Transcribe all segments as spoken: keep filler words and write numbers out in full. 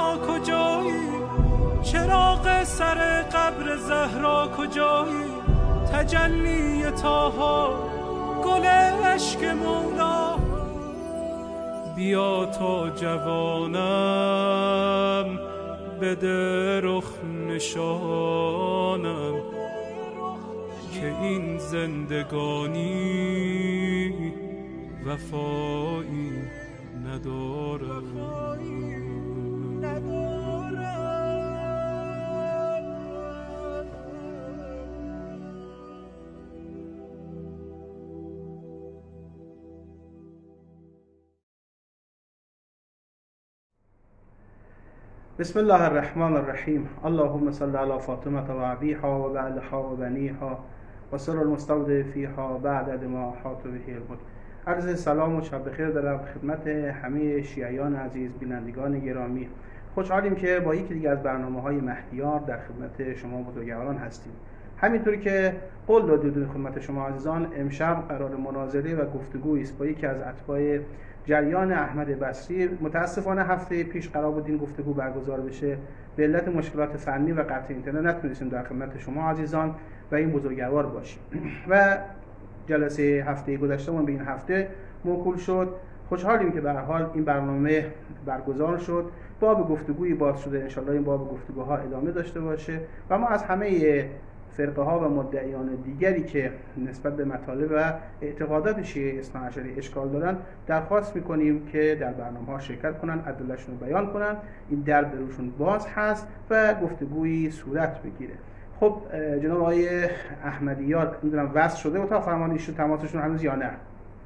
ما کجایی؟ چراغ سر قبر زهرا کجایی؟ تجلی طه گل عشق مولا، بیا تا جوانم بده رخ نشانم که این زندگانی وفایی ندارم. بسم الله الرحمن الرحیم. اللهم صل علی فاطمه و ابیها و بعلها و بنیها و سر المستودع فیها بعد ما احاط به الملک. عرض سلام و شب بخیر دارم خدمت همه شیعیان عزیز، بینندگان گرامی. خوشحالیم که با یکی دیگه از برنامه‌های مهدیار در خدمت شما بزرگواران هستیم. همینطور که قول دادیم خدمت شما عزیزان، امشب قرار مناظره و گفتگویی است با یکی از اتباع جریان احمد بصری. متاسفانه هفته پیش قرار بود این گفتگو برگزار بشه، به علت مشکلات فنی و قطع اینترنت نتونستیم در خدمت شما عزیزان و این بزرگوار باشیم و جلسه هفته گذشتهمون به این هفته موکول شد. خوشحالیم که به هر حال این برنامه برگزار شد، باب گفتگویی باز شده، ان شاءالله این باب گفتگوها ادامه داشته باشه و ما از همه فرقه ها و مدعیان دیگری که نسبت به مطالب و اعتقادات شیعه اثنا عشری اشکال دارن درخواست میکنیم که در برنامه ها شرکت کنن، ادله‌شون رو بیان کنن. این در بروشون باز هست و گفتگویی صورت بگیره. خب جناب آقای احمدیار میدونم وصل شده اتاق فرمان ایشون، تماسشون هنوز یا نه؟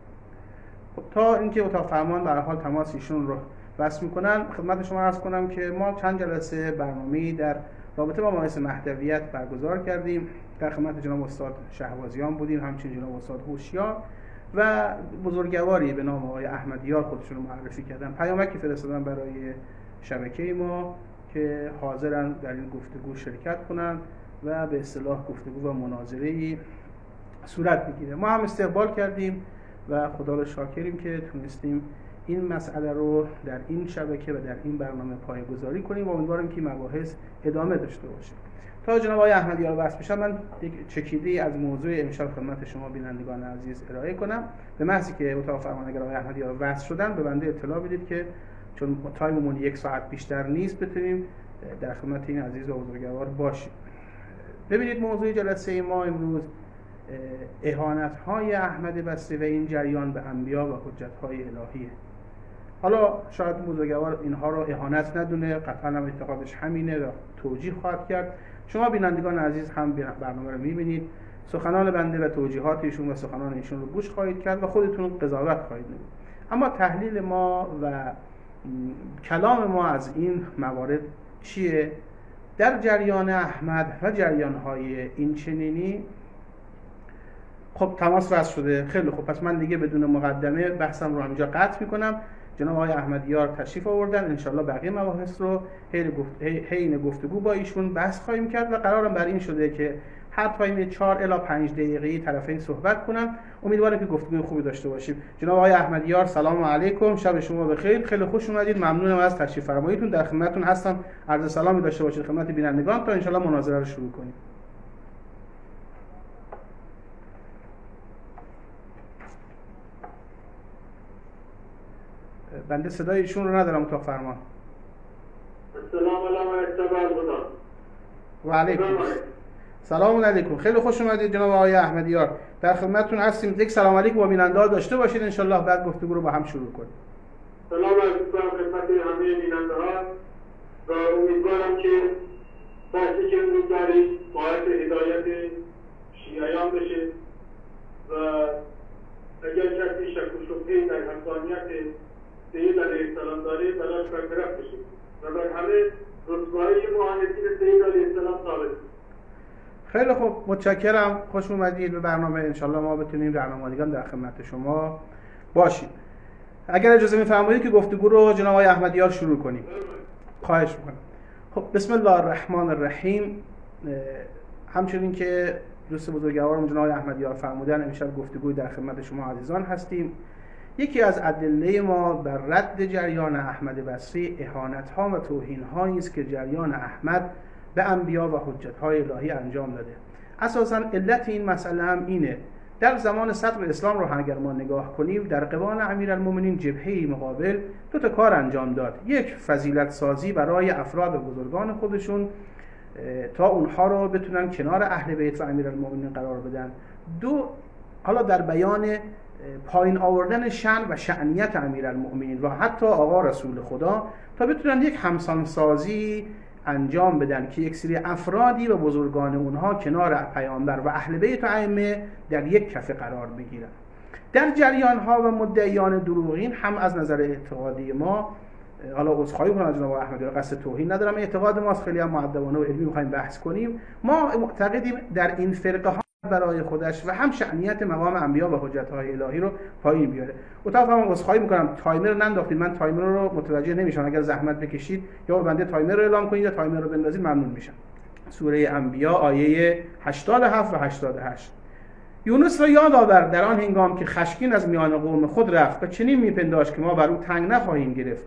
خب تا اینکه اتاق فرمان به هر حال تماس ایشون رو وصل میکنن، خدمت شما عرض کنم که ما چند جلسه برنامه‌ای در رابطه با مباحث مهدویت برگزار کردیم. در خدمت جناب استاد شهبازیان بودیم، همچنین جناب استاد هوشیار و بزرگواری به نام آقای احمدیار خودشون رو معرفی کردن. پیامکی فرستادن برای شبکه ما که حاضرن در این گفتگو شرکت کنن و به اصطلاح گفتگو و مناظره‌ای صورت بگیره. ما هم استقبال کردیم و خدا رو شاکریم که تونستیم این مسئله رو در این شبکه و در این برنامه پایه‌گذاری کنیم و امیدوارم که مباحث ادامه داشته باشه. تا جناب آقای احمدیار وصل بشن، من یک چکیده‌ای از موضوع امشب خدمت شما بینندگان عزیز ارائه کنم. به محضی که اتاق فرمان اگر آقای احمدیار وصل شدن به بنده اطلاع بدید که چون تایممون یک ساعت بیشتر نیست بتونیم در خدمت این عزیز و بزرگوار باشیم. ببینید موضوع جلسه ما امروز اهانت‌های احمد بصری و این جریان به انبیا و حجت‌های الهیه. حالا شاید بزرگوار اینها رو اهانت ندونه، قطعا هم اعتقادش همینه و توجیه خواهد کرد. شما بینندگان عزیز هم برنامه رو می‌بینید، سخنان بنده و توجیهات ایشون و سخنان ایشون رو گوش خواهید کرد و خودتون قضاوت خواهید نمود. اما تحلیل ما و کلام ما از این موارد چیه؟ در جریان احمد و جریان‌های این چنینی خب تماس وصل شده. خیلی خب، پس من دیگه بدون مقدمه بحثم رو همینجا قطع میکنم. جناب آقای احمدیار تشریف آوردن، انشالله بقیه مباحث رو حین گفتگو با ایشون بحث خواهیم کرد و قرارم بر این شده که هر تایم چهار الی پنج دقیقه‌ای طرفین صحبت کنم. امیدوارم که گفتگوی خوبی داشته باشیم. جناب آقای احمدیار سلام علیکم، شب شما بخیر، خیلی خوش اومدید، ممنونم از تشریف فرماییتون، در خدمتتون هستم. عرض سلامی داشته باشید خدمت بینندگان تا انشالله مناظره رو شروع کنیم. بنده صدای ایشون رو ندارم اتاق فرمان. سلام علیکم. و علیکم سلام علیکم، خیلی خوش اومدید جناب آقای احمدیار، در خدمتتون هستیم. یک سلام علیکم با بیننده‌ها داشته باشید ان الله، بعد گفتگو رو با هم شروع کنیم. سلام علیکم خدمت همه بیننده‌ها و امیدوارم که بحثی که امروز دارید باعث هدایت شیعیان بشه و اگر کسی شک و شبهه‌ای در حقانیت سید علیه السلام داره براش برطرف بشه و بر همه رتبه‌های معاندین سید علیه السلام ثابت. خیلی خوب، متشکرم، خوش اومدید به برنامه. انشالله ما بتونیم برنامه‌ریزان در خدمت شما باشیم. اگر اجازه می‌فرمایید که گفتگو رو جناب آقای احمدیار شروع کنیم. خواهش می‌کنم. خب بسم الله الرحمن الرحیم. همچنین که دوست بزرگوارم جناب آقای احمدیار فرمودن، امشب گفتگوی در خدمت شما عزیزان هستیم. یکی از ادله ما بر رد جریان احمد بصری اهانت‌ها و توهین‌هایی است که جریان احمد به انبیا و حجت‌های الهی انجام داده. اساساً علت این مسئله هم اینه، در زمان صدر اسلام رو اگر ما نگاه کنیم، در قبال امیرالمومنین جبهه مقابل دو تا کار انجام داد. یک، فضیلت سازی برای افراد و بزرگان خودشون تا اونها رو بتونن کنار اهل بیت و امیرالمومنین قرار بدن. دو، حالا در بیان پایین آوردن شأن و شأنیت امیرالمومنین و حتی آقا رسول خدا تا بتونن یک همسانسازی انجام بدن که یک سری افرادی و بزرگان اونها کنار پیامبر و اهل بیت و ائمه در یک کفه قرار بگیرن. در جریان ها و مدعیان دروغین هم از نظر اعتقادی ما، حالا عذرخواهی می‌کنم از جناب احمدی، قصد توهین ندارم، اعتقاد ماست، خیلی هم مؤدبانه و علمی می‌خوایم بحث کنیم. ما معتقدیم در این فرقه ها برای خودش و هم شأنیت مقام انبیا و حجت‌های الهی رو پایین بیاره. اتفاقا عذرخواهی می‌کنم تایمر رو ننداختید، من تایمر رو متوجه نمیشم، اگر زحمت بکشید یا بنده تایمر رو اعلام کنید یا تایمر رو بندازید ممنون میشم. سوره انبیا آیه هشتاد و هفت و هشتاد و هشت. یونس را یاد آور در آن هنگام که خشمگین از میان قوم خود رفت و چنین میپنداشت که ما بر او تنگ نخواهیم گرفت.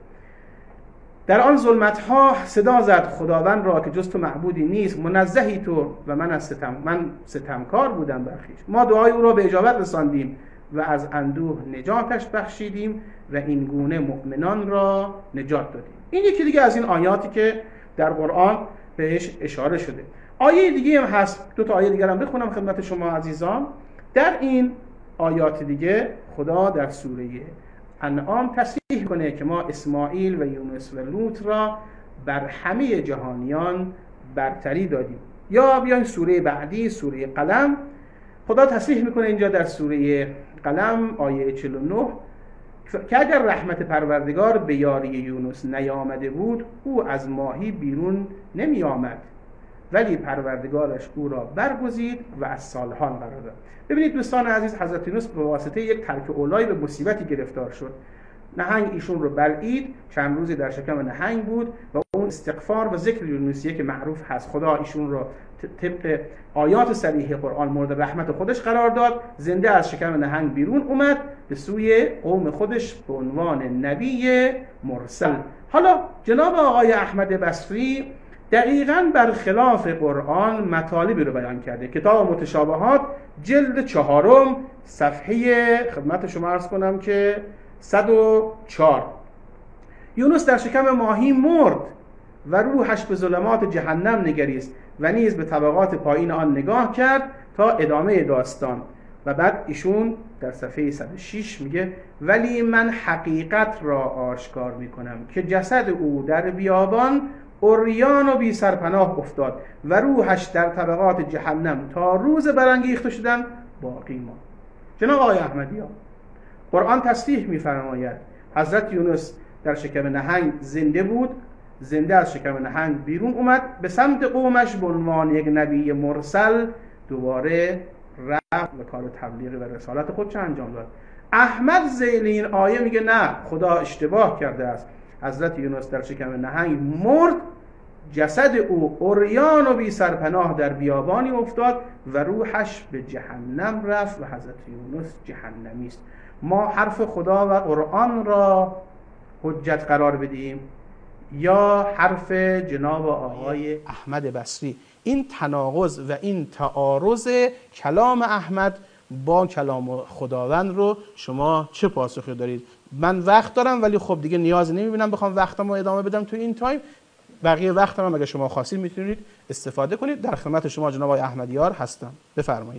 در آن ظلمت‌ها صدا زد خداوند را که جز تو معبودی نیست، منزهی تو و من از ستم من ستمکار بودم بر خویش. ما دعای او را به اجابت رساندیم و از اندوه نجاتش بخشیدیم و این گونه مؤمنان را نجات دادیم. این یکی دیگه از این آیاتی که در قرآن بهش اشاره شده. آیه دیگه هم هست، دو تا آیه دیگه هم بخونم خدمت شما عزیزان. در این آیات دیگه خدا در سوره انعام تصریح کنه که ما اسماعیل و یونس و لوط را بر همه جهانیان برتری دادیم. یا بیاین سوره بعدی، سوره قلم، خدا تصریح میکنه اینجا در سوره قلم آیه چهل و نه که اگر رحمت پروردگار به یاری یونس نیامده بود او از ماهی بیرون نمی آمد، ولی پروردگارش او را برگزید و از صالحان قرار داد. ببینید دوستان عزیز، حضرت یونس به واسطه یک ترک اولایی به مصیبتی گرفتار شد. نهنگ ایشون رو بلعید، چند روزی در شکم نهنگ بود و اون استغفار و ذکر یونسیه که معروف هست، خدا ایشون رو طبق آیات صریح قرآن مورد رحمت خودش قرار داد، زنده از شکم نهنگ بیرون اومد به سوی قوم خودش به عنوان نبی مرسل. حالا جناب آقای احمد بصری دقیقاً برخلاف قرآن مطالبی رو بیان کرده. کتاب متشابهات جلد چهارم صفحه خدمت شما عرض کنم که صد و چهار. یونس در شکم ماهی مرد و روحش به ظلمات جهنم نگریست و نیز به طبقات پایین آن نگاه کرد تا ادامه داستان. و بعد ایشون در صفحه صد و شش میگه ولی من حقیقت را آشکار میکنم که جسد او در بیابان عریان و بی سرپناه افتاد و روحش در طبقات جهنم تا روز برانگیخته شدن باقی ماند. جناب آقای احمدی ها، قرآن تصریح می‌فرماید حضرت یونس در شکم نهنگ زنده بود، زنده از شکم نهنگ بیرون اومد، به سمت قومش به عنوان یک نبی مرسل دوباره رفت و کار تبلیغ و رسالت خودش انجام داد. احمد ذیل این آیه میگه نه، خدا اشتباه کرده است. حضرت یونس در شکم نهنگ مرد، جسد او عریان و بی سرپناه در بیابانی افتاد و روحش به جهنم رفت و حضرت یونس جهنمی است. ما حرف خدا و قرآن را حجت قرار بدیم یا حرف جناب آقای احمد بصری؟ این تناقض و این تعارض کلام احمد با کلام خداوند رو شما چه پاسخی دارید؟ من وقت دارم ولی خب دیگه نیاز نمیبینم بخوام وقتمو ادامه بدم تو این تایم. بقیه وقتم هم اگه شما خواستید میتونید استفاده کنید. در خدمت شما جناب آقای احمدیار هستم، بفرمایید.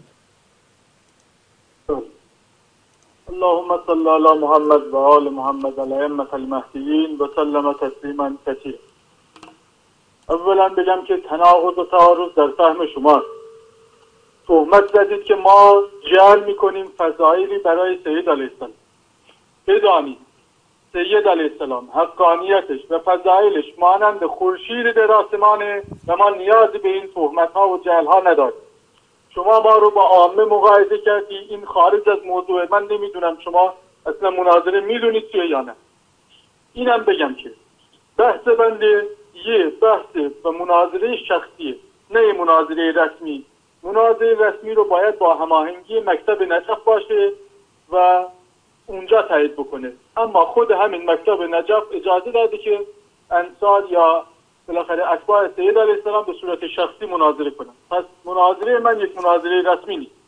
اللهم صل علی محمد و آل محمد الائمة المهدیین و سلم تسلیما کثیرا. اولا بگم که تناقض و تعارض در فهم شماست. تهمت زدید که ما جعل میکنیم فضائلی برای سید علیه السلام. بدانید سید علیه السلام حقانیتش و فضائلش مانند خورشید در آسمانه و ما نیازی به این تهمت ها و جعل ها نداریم. شما ما رو با عامه مقایسه کردی، این خارج از موضوع. من نمیدونم شما اصلا مناظره میدونید چیه یا نه. اینم بگم که بحث بنده یه بحث و مناظره شخصیه، نه مناظره رسمی. مناظره رسمی رو باید با هماهنگی مکتب نجف باشه و اونجا تایید بکنه. اما خود همین مکتب نجف اجازه داده که انصار یا بالاخره اتباع سید علیه السلام به صورت شخصی مناظره کنن. پس مناظره من یک مناظره رسمی نیست.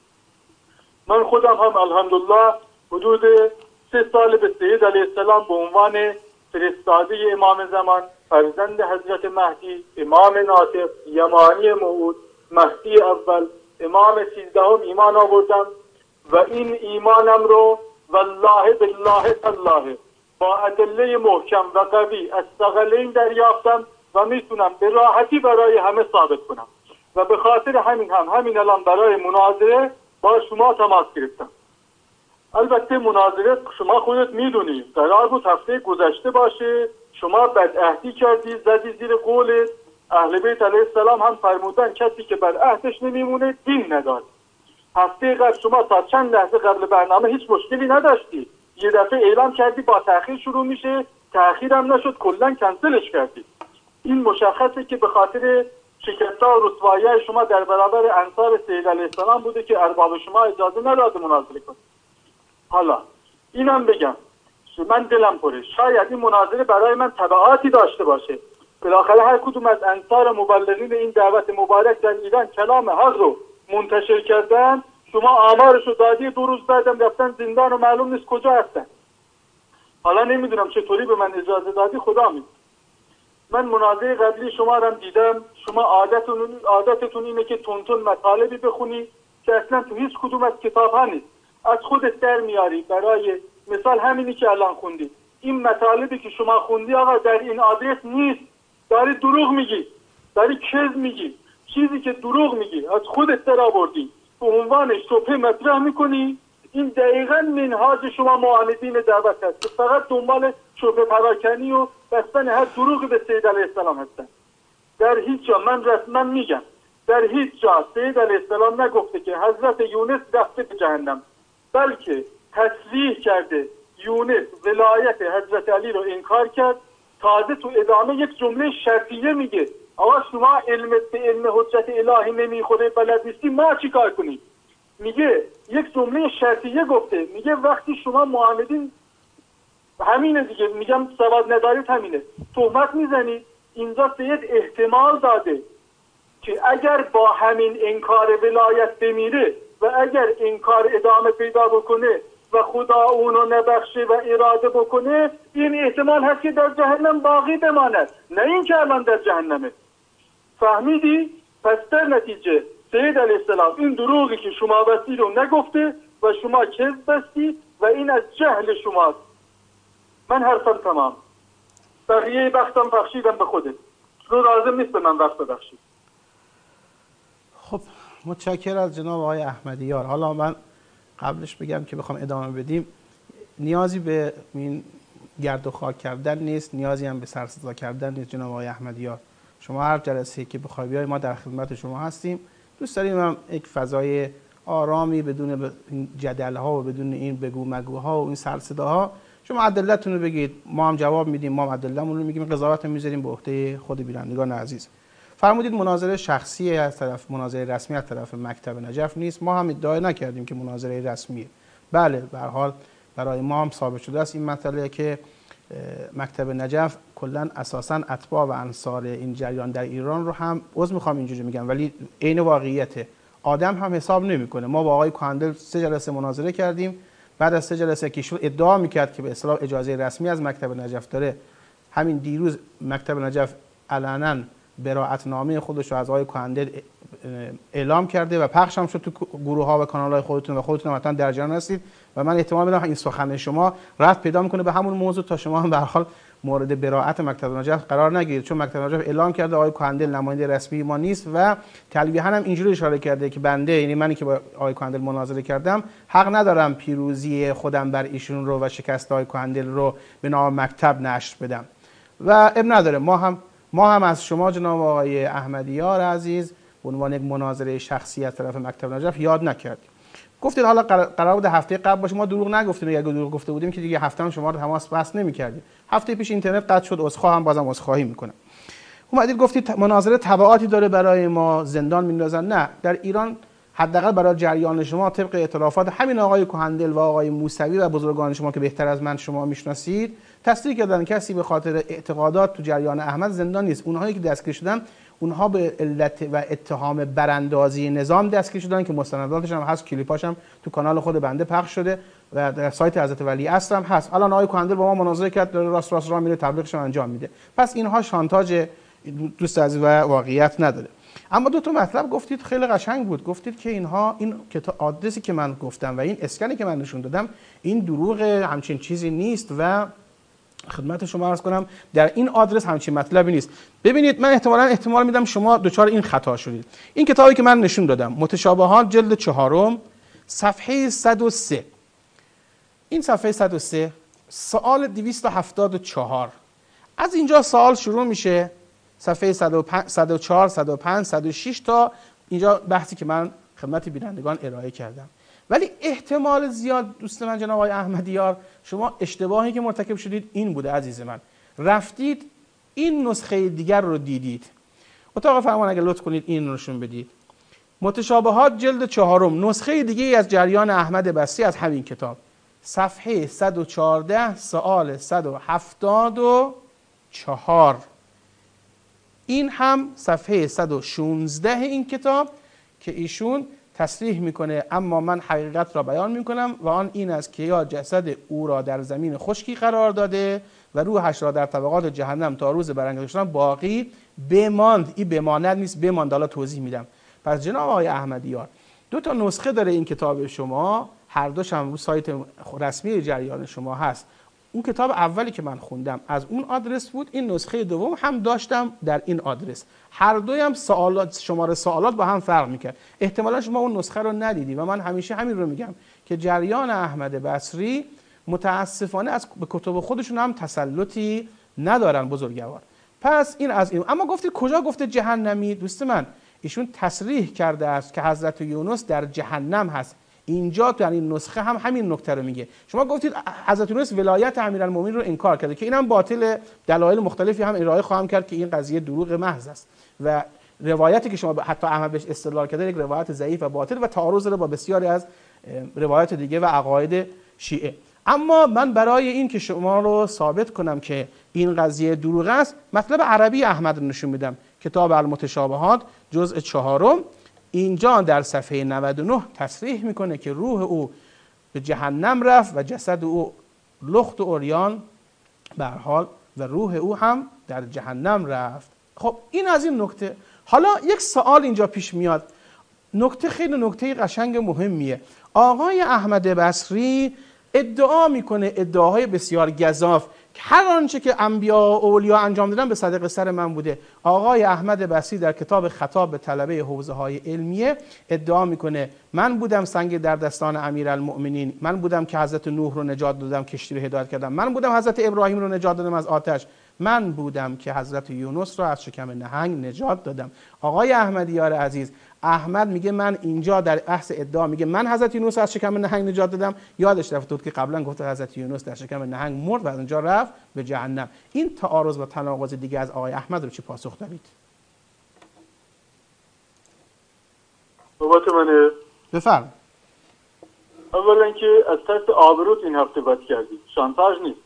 من خودم هم الحمدلله حدود سه سال به سید علیه السلام به عنوان فرستاده امام زمان، فرزند حضرت مهدی، امام ناطق، یمانی موعود، مهدی اول، امام سیزدهم ایمان آوردم و این ایمانم رو والله بالله تالله با ادله محکم و قوی از ثقلین دریافتم و میتونم به راحتی برای همه ثابت کنم و به خاطر همین هم همین الان برای مناظره با شما تماس گرفتم. البته مناظره شما خودت میدونی قرار بود هفته گذشته باشه، شما بدعهدی کردی، زدی زیر قولت. اهل بیت علیه السلام هم فرمودن کسی که بر عهدش نمیمونه دین نداره. هفته قبل شما تا چند لحظه قبل برنامه هیچ مشکلی نداشتی، یه دفعه اعلام کردی با تأخیر شروع میشه، تأخیر هم نشد، کلا کنسلش کردی. این مشخصه که به خاطر شکست‌ها و رسوایی شما در برابر انصار سید علیه السلام بوده که ارباب شما اجازه نداده مناظره کنید. حالا اینم بگم من دلم پره، شاید این مناظره برای من تبعاتی داشته باشه. بالاخره هر کدوم از انصار مبلغین این دعوت مبارک در ایران کلام حق رو منتشر کردن، شما آمارشو دادی، دو روز بعدم رفتن زندان و معلوم نیست کجا هستن. حالا نمیدونم چطوری به من اجازه دادی، خدا میدونه. من مناظره قبلی شما رو دیدم، شما عادتتون عادتتون اینه که تونتون مطالبی بخونی که اصلا تو هیچ کدوم از کتاب‌ها نیست، از خودت در میاری. برای مثال همینی که الان خوندی، این مطالبی که شما خوندی آقا در این آدرس نیست، داری دروغ میگی، داری کذب میگی، چیزی که دروغ میگی از خودت در آوردی به عنوان شبهه مطرح میکنی. این دقیقاً منهاج شما معاندین دعوت هست که فقط دنبال شبهه پراکنی و بستن هر دروغی به سید علیه السلام هستن. در هیچ جا من رسما میگم در هیچ جا سید علیه السلام نگفته که حضرت یونس رفته به جهنم، بلکه تصریح کرده یونس ولایت حضرت علی رو انکار کرد. تازه تو ادامه یک جمله شرطیه میگه آقا شما علم به علم حجت الهی نمیخوره، بلد نیستی، ما چی کار کنیم؟ میگه یک جمله شرطیه گفته، میگه وقتی شما معاندین همینه دیگه، میگم سواد ندارید همینه، تهمت میزنید. اینجا سید احتمال داده که اگر با همین انکار ولایت بمیره و اگر انکار ادامه پیدا بکنه و خدا اونو نبخشه و اراده بکنه، این احتمال هست که در جهنم باقی بماند، نه این که الان در جهنمه. فهمیدی؟ پس در نتیجه سید علیه السلام این دروغی که شما بستی رو نگفته و شما کذب بستی و این از جهل شماست. من حرفم تمام، بقیه وقتم بخشیدم به خودت، رو لازم نیست به من وقت ببخشید. خب متشکرم از جناب آقای احمدیار. حالا من قبلش بگم که بخوام ادامه بدیم، نیازی به این گرد و خاک کردن نیست، نیازی هم به سر صدا کردن نیست. جناب آقای احمدیار، شما هر جلسه‌ای که بخوای بیای ما در خدمت شما هستیم. دوست داریم هم یک فضای آرامی بدون جدل‌ها و بدون این بگو مگوها و این سر صداها، شما ادلتون رو بگید، ما هم جواب میدیم، ما هم ادله‌مون رو میگیم، قضاوت میذاریم به عهده خود بینندگان عزیز. فرمودید مناظره شخصی از طرف، مناظره رسمی از طرف مکتب نجف نیست. ما هم ادعا نکردیم که مناظره رسمیه. بله به هر حال برای ما هم ثابت شده است این مسئله که مکتب نجف کلا اساسا اتباع و انصار این جریان در ایران رو هم عذر میخوام اینجوری میگم، ولی عین واقعیته، آدم هم حساب نمیکنه. ما با آقای کاندل سه جلسه مناظره کردیم، بعد از سه جلسه که ایشون ادعا میکرد که به اصطلاح اجازه رسمی از مکتب نجف داره، همین دیروز مکتب نجف علنا براءتنامه خودش رو از آقای کاندل اعلام کرده و پخش هم شد تو گروه ها و کانال های خودتون و خودتون هم در جریان هستید و من احتمال میدم این سخن شما رفت پیدا میکنه به همون موضوع تا شما هم به هر حال مورد براءت مکتب نجف قرار نگیرید، چون مکتب نجف اعلام کرده آقای کاندل نماینده رسمی ما نیست و تلویحا هم اینجوری اشاره کرده که بنده، یعنی منی که با آقای کاندل مناظره کردم، حق ندارم پیروزی خودم بر ایشون رو و شکست آقای کاندل رو به نام مکتب نشر بدم و اب نداره. ما هم ما هم از شما جناب آقای احمدیار عزیز به عنوان یک مناظره شخصی از طرف مکتب نجف یاد نکردیم. گفتید حالا قرار بود هفته قبل باشه، ما دروغ نگفتیم، اگه دروغ گفته بودیم که دیگه هفته هم شما رو تماس بس نمی‌کردیم. هفته پیش اینترنت قطع شد، عذرخواه هم بازم عذرخواهی میکنم. اومدید گفتید مناظره تبعاتی داره برای ما، زندان میندازن. نه، در ایران حداقل برای جریان شما طبق اعترافات همین آقای کهندل و آقای موسوی و بزرگان شما که بهتر از من شما میشناسید تصدیق کردن کسی به خاطر اعتقادات تو جریان احمد زندان نیست. اونهایی که دستگیر شدن اونها به علت و اتهام براندازی نظام دستگیر شدن که مستنداتش هم هست، کلیپاش هم تو کانال خود بنده پخش شده و در سایت حضرت ولی عصر هم هست. الان آقای کهندل با ما مناظره کرد، داره راست راست راه میره، تبلیغش هم انجام میده. پس اینها شانتاژ دوست عزیز و واقعیت نداره. اما دو تا مطلب گفتید خیلی قشنگ بود. گفتید که اینها این کتاب آدرسی که من گفتم و این اسکنی که من نشون دادم این دروغ، همچین چیزی نیست و خدمت شما عرض کنم در این آدرس همچین مطلبی نیست. ببینید من احتمالاً احتمال میدم شما دچار این خطا شدید. این کتابی که من نشون دادم متشابهات جلد چهارم صفحه صد و سه، این صفحه صد و سه سوال دویست و هفتاد و چهار، از اینجا سوال شروع میشه صفحه صد و چهار، صد و پنج، صد و شش تا اینجا بحثی که من خدمت بینندگان ارائه کردم. ولی احتمال زیاد دوست من جناب آقای احمدیار شما اشتباهی که مرتکب شدید این بوده عزیز من، رفتید این نسخه دیگر رو دیدید. اتاق فرمان اگر لطف کنید این رو نشون بدید. متشابهات جلد چهارم نسخه دیگه از جریان احمد بصری از همین کتاب، صفحه صد و چهارده سوال صد و هفتاد و چهار، این هم صفحه صد و شانزده این کتاب که ایشون تصریح میکنه اما من حقیقت را بیان میکنم و آن این است که یا جسد او را در زمین خشکی قرار داده و روحش را در طبقات جهنم تا روز برانگیختن باقی بماند. این بماند نیست، بماند. حالا توضیح میدم. پس جناب آقای احمدیار دو تا نسخه داره این کتاب شما، هر دوش هم رو سایت رسمی جریان شما هست. اون کتاب اولی که من خوندم از اون آدرس بود، این نسخه دوم هم داشتم در این آدرس. هر دوی هم سوالات، شماره سوالات با هم فرق میکرد. احتمالا شما اون نسخه رو ندیدی و من همیشه همین رو میگم که جریان احمد بصری متاسفانه از به کتب خودشون هم تسلطی ندارن بزرگوار. پس این از این. اما گفتید کجا گفته جهنمی؟ دوست من ایشون تصریح کرده است که حضرت یونس در جهنم هست. اینجا تو این نسخه هم همین نکته رو میگه. شما گفتید حضرت یونس ولایت امیرالمومنین رو انکار کرده که اینم باطل، دلایل مختلفی هم ارائه خواهم کرد که این قضیه دروغ محض است و روایتی که شما حتی احمد بهش استدلال کرده یک روایت ضعیف و باطل و تعارض داره با بسیاری از روایات دیگه و عقاید شیعه. اما من برای این که شما رو ثابت کنم که این قضیه دروغ است، مطلب عربی احمد رو نشون میدم. کتاب المتشابهات جزء چهارم اینجا در صفحه نود و نه تصریح میکنه که روح او به جهنم رفت و جسد او لخت و عریان به هر حال و روح او هم در جهنم رفت. خب این از این نکته. حالا یک سوال اینجا پیش میاد، نکته خیلی نکته قشنگ مهمیه. آقای احمد بصری ادعا میکنه ادعاهای بسیار گزاف که هر آنچه که انبیا و اولیا انجام دادن به صدق سر من بوده. آقای احمد بصری در کتاب خطاب به طلبه حوزه های علمیه ادعا میکنه من بودم سنگ در دستان امیرالمؤمنین، من بودم که حضرت نوح رو نجات دادم، کشتی رو هدایت کردم، من بودم حضرت ابراهیم رو نجات دادم از آتش، من بودم که حضرت یونس رو از شکم نهنگ نجات دادم. آقای احمدیار عزیز، احمد میگه من اینجا در بحث ادعا میگه من حضرت یونس از شکم نهنگ نجات دادم. یادش رفت بود که قبلا گفت حضرت یونس در شکم نهنگ مرد و از اونجا رفت به جهنم. این تعارض و تناقض دیگه از آقای احمد رو چی پاسخ دارید؟ نوبت منه. بفرم. اولا که از ترس آبروت این هفته بد کردی، شانتاژ نیست.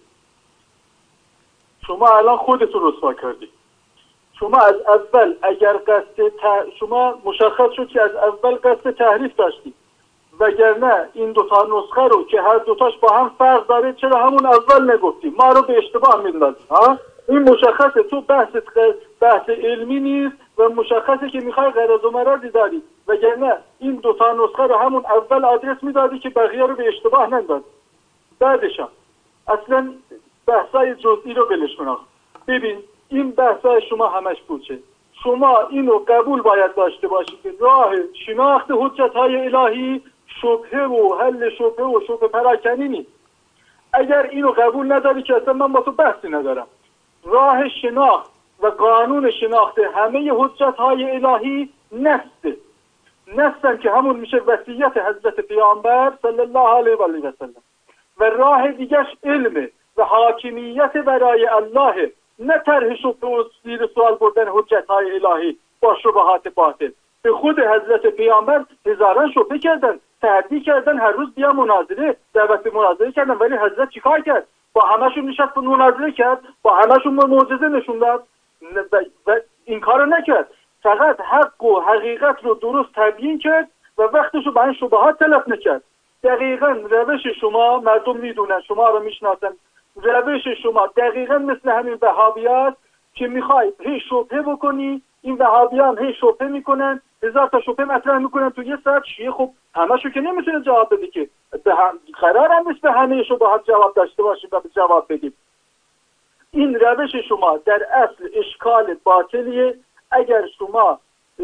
شما الان خودتون رسوا کردی. شما از اول اگر قصد ت... شما مشخص شد که از اول قصد تحریف داشتی، وگرنه این دوتا نسخه رو که هر دوتاش با هم فرق داره چرا همون اول نگفتی؟ ما رو به اشتباه میندازی. ها این مشخصه تو بحث بحث علمی نیست و مشخصه که میخوای غرض و مرضی داری، وگرنه این دوتا نسخه رو همون اول آدرس میدادی که بقیه رو به اشتباه نندازی. بعدش اصلا بحثای جزئی رو بلش کن. ببین این بحثای شما همش پوچه. شما اینو قبول باید داشته باشید که راه شناخت حجت‌های الهی شبهه و حل شبهه و شبهه پراکنی نیست. اگر اینو قبول نداری که اصلا من با تو بحثی ندارم. راه شناخت و قانون شناخت همه حجت‌های الهی نسته. نستن که همون میشه وصیت حضرت پیامبر صلی الله علیه و آله و سلم و راه دیگه‌اش علمه و حاکمیت برای الله، نه طرح شبهه و زیر سوال بردن حجت‌های الهی با شبهات باطل. به خود حضرت پیامبر هزاران شبهه کردن، تهدید کردن، هر روز بیا مناظره، دعوت به مناظره کردن، ولی حضرت چیکار کرد؟ با همشون نشست مناظره کرد، با همشون معجزه نشون داد و این کارو نکرد. فقط حق و حقیقت رو درست تبیین کرد و وقتش رو به این شبهات تلف نکرد. دقیقاً روش شما مردم میدونن، شما رو میشناسن، روش شما دقیقاً مثل همین وهابیات که میخوای هی شبهه بکنی، این وهابیان هی شبهه میکنن، هزار تا شبهه مطرح میکنن تو یه ساعت. شیعه خب همشو که نمیتونه جواب بده که، قرار هم نیست به همه شبهات جواب داشته باشیم و جواب بدیم. این روش شما در اصل اشکال باطلیه. اگر شما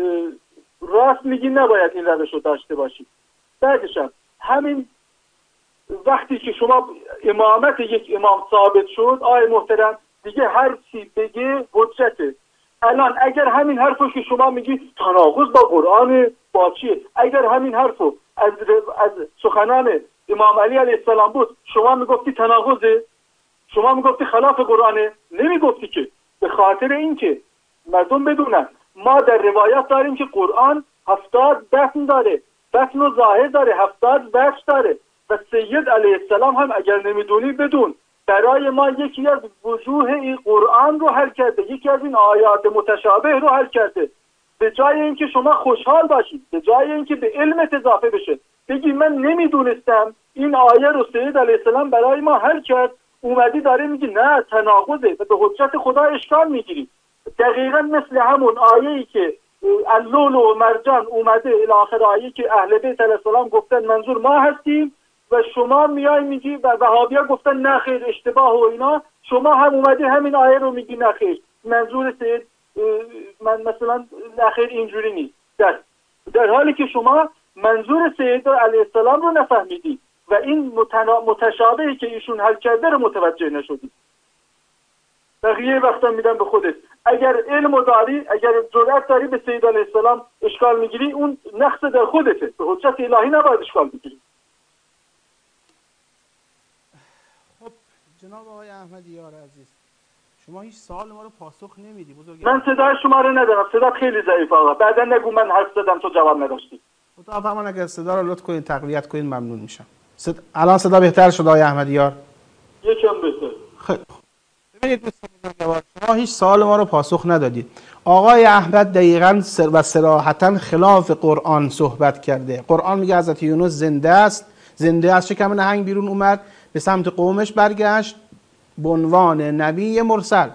راست میگی نباید این روش رو داشته باشید. بعدش هم همین وقتی که شما امامت یک امام ثابت شد، آقای محترم، دیگه هر چی بگه حجته. الان اگر همین حرفو که شما میگی تناقض با قرآن با چیه، اگر همین حرفو از از سخنان امام علی علیه السلام بود، شما میگفتی تناقضه، شما میگفتی خلاف قرآنه، نمیگفتی که. به خاطر اینکه مردم بدونن ما در روایت داریم که قرآن هفتاد بطن داره، بطن و ظاهر داره، هفتاد وجه داره و سید علیه السلام هم اگر نمیدونی بدون برای ما یکی از وجوه این قرآن رو حل کرده، یکی از این آیات متشابه رو حل کرده. به جای اینکه شما خوشحال باشید، به جای اینکه به علمت اضافه بشه بگی من نمیدونستم این آیه رو سید علیه السلام برای ما حل کرد، اومدی داره میگی نه تناقضه و به حجت خدا اشکال میگیری. دقیقا مثل همون آیه‌ای که اللؤلؤ و مرجان اومده الی آخر آیه که اهل بیت علیه السلام گفتن منظور ما هستیم و شما میای میگی و وهابیا گفتن نه خیر اشتباه و اینا، شما هم اومدی همین آیه رو میگی نه خیر منظور سید من مثلا نه خیر اینجوری نیست، در در حالی که شما منظور سید علیه السلام رو نفهمیدی و این متنا... متشابهی که ایشون حل کرده رو متوجه نشدی. بقیه وقتا میدن به خودت. اگر علم داری، اگر جرأت داری به سید علیه السلام اشکال میگیری، اون نقص در خودته، به حجت الهی نباید اشکال بگیری. خب جناب آقای احمدیار عزیز، شما هیچ سوال ما رو پاسخ نمیدی بزرگوار. من صدای شما رو ندارم، صدات خیلی ضعیفه آقا. بعدا نگو من حرف زدم تو جواب نداشتی. متأسفم، اگر صدا رو لطف کنین تقویت کنین ممنون میشم. صد... الان صدا بهتر شد آقای احمدیار؟ یکم بهتر. خیلی خوب. ببینید دوستان، شما هیچ سوال ما رو پاسخ ندادید. آقای احمد دقیقاً سر و صراحتاً خلاف قرآن صحبت کرده. قرآن میگه حضرت یونس زنده است، زنده از شکم نهنگ بیرون اومد، به سمت قومش برگشت به عنوان نبی مرسل.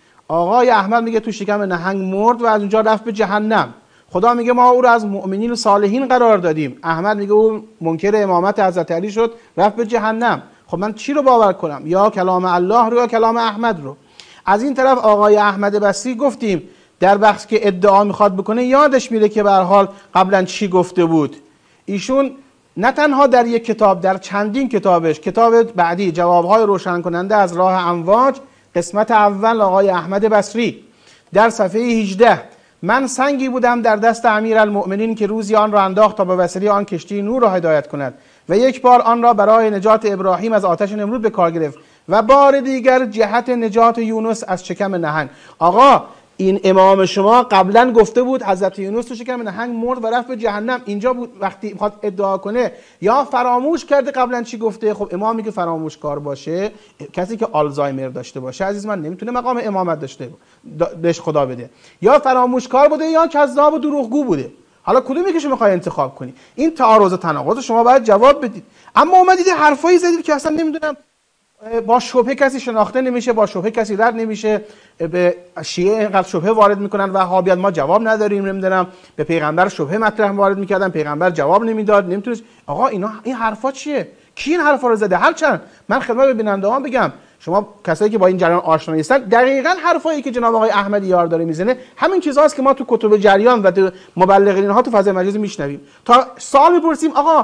آقای احمد میگه تو شکم نهنگ مرد و از اونجا رفت به جهنم. خدا میگه ما او رو از مؤمنین و صالحین قرار دادیم. احمد میگه او منکر امامت حضرت علی شد رفت به جهنم. خب من چی رو باور کنم؟ یا کلام الله رو یا کلام احمد رو؟ از این طرف آقای احمد بصری گفتیم در بخش که ادعا میخواد بکنه یادش میره که به هر حال قبلا چی گفته بود. ایشون نه تنها در یک کتاب، در چندین کتابش، کتاب بعدی جوابهای روشن کننده از راه امواج، قسمت اول آقای احمد بصری در صفحه هجده، من سنگی بودم در دست امیرالمؤمنین که روزی آن را انداخت تا به وسیله آن کشتی نور را هدایت کند و یک بار آن را برای نجات ابراهیم از آتش نمرود به کار گرفت و بار دیگر جهت نجات یونس از شکم نهنگ. آقا این امام شما قبلا گفته بود حضرت یونس تو شکم نهنگ مرد و رفت به جهنم. اینجا بود وقتی میخواد ادعا کنه یا فراموش کرده قبلا چی گفته. خب امامی که فراموش کار باشه، کسی که آلزایمر داشته باشه عزیز من نمیتونه مقام امامت داشته بهش خدا بده. یا فراموش کار بوده یا کذاب و دروغگو بوده. حالا کدومی که شما میخوای انتخاب کنی؟ این تعارض و تناقض شما باید جواب بدید. اما اومدید حرفایی زدید که اصلا نمیدونم با شبهه کسی شناخته نمیشه، با شبهه کسی رد نمیشه. به شیعه اینقدر شبهه وارد میکنن، وهابیت ما جواب نداریم، نمیدونم به پیغمبر شبهه مطرح وارد میکردن، پیغمبر جواب نمیداد، نمیتونست. آقا اینا این حرفا چیه؟ کی این حرفا رو زده؟ هرچند من خدمت بینندگان بگم، شما کسایی که با این جریان آشنا نیستن، دقیقاً حرفایی که جناب آقای احمدیار داره میزنه همین چیزاست که ما تو کتب جریان و تو مبلغین ها تو فضای مجازی میشنویم. تا سوال میپرسیم آقا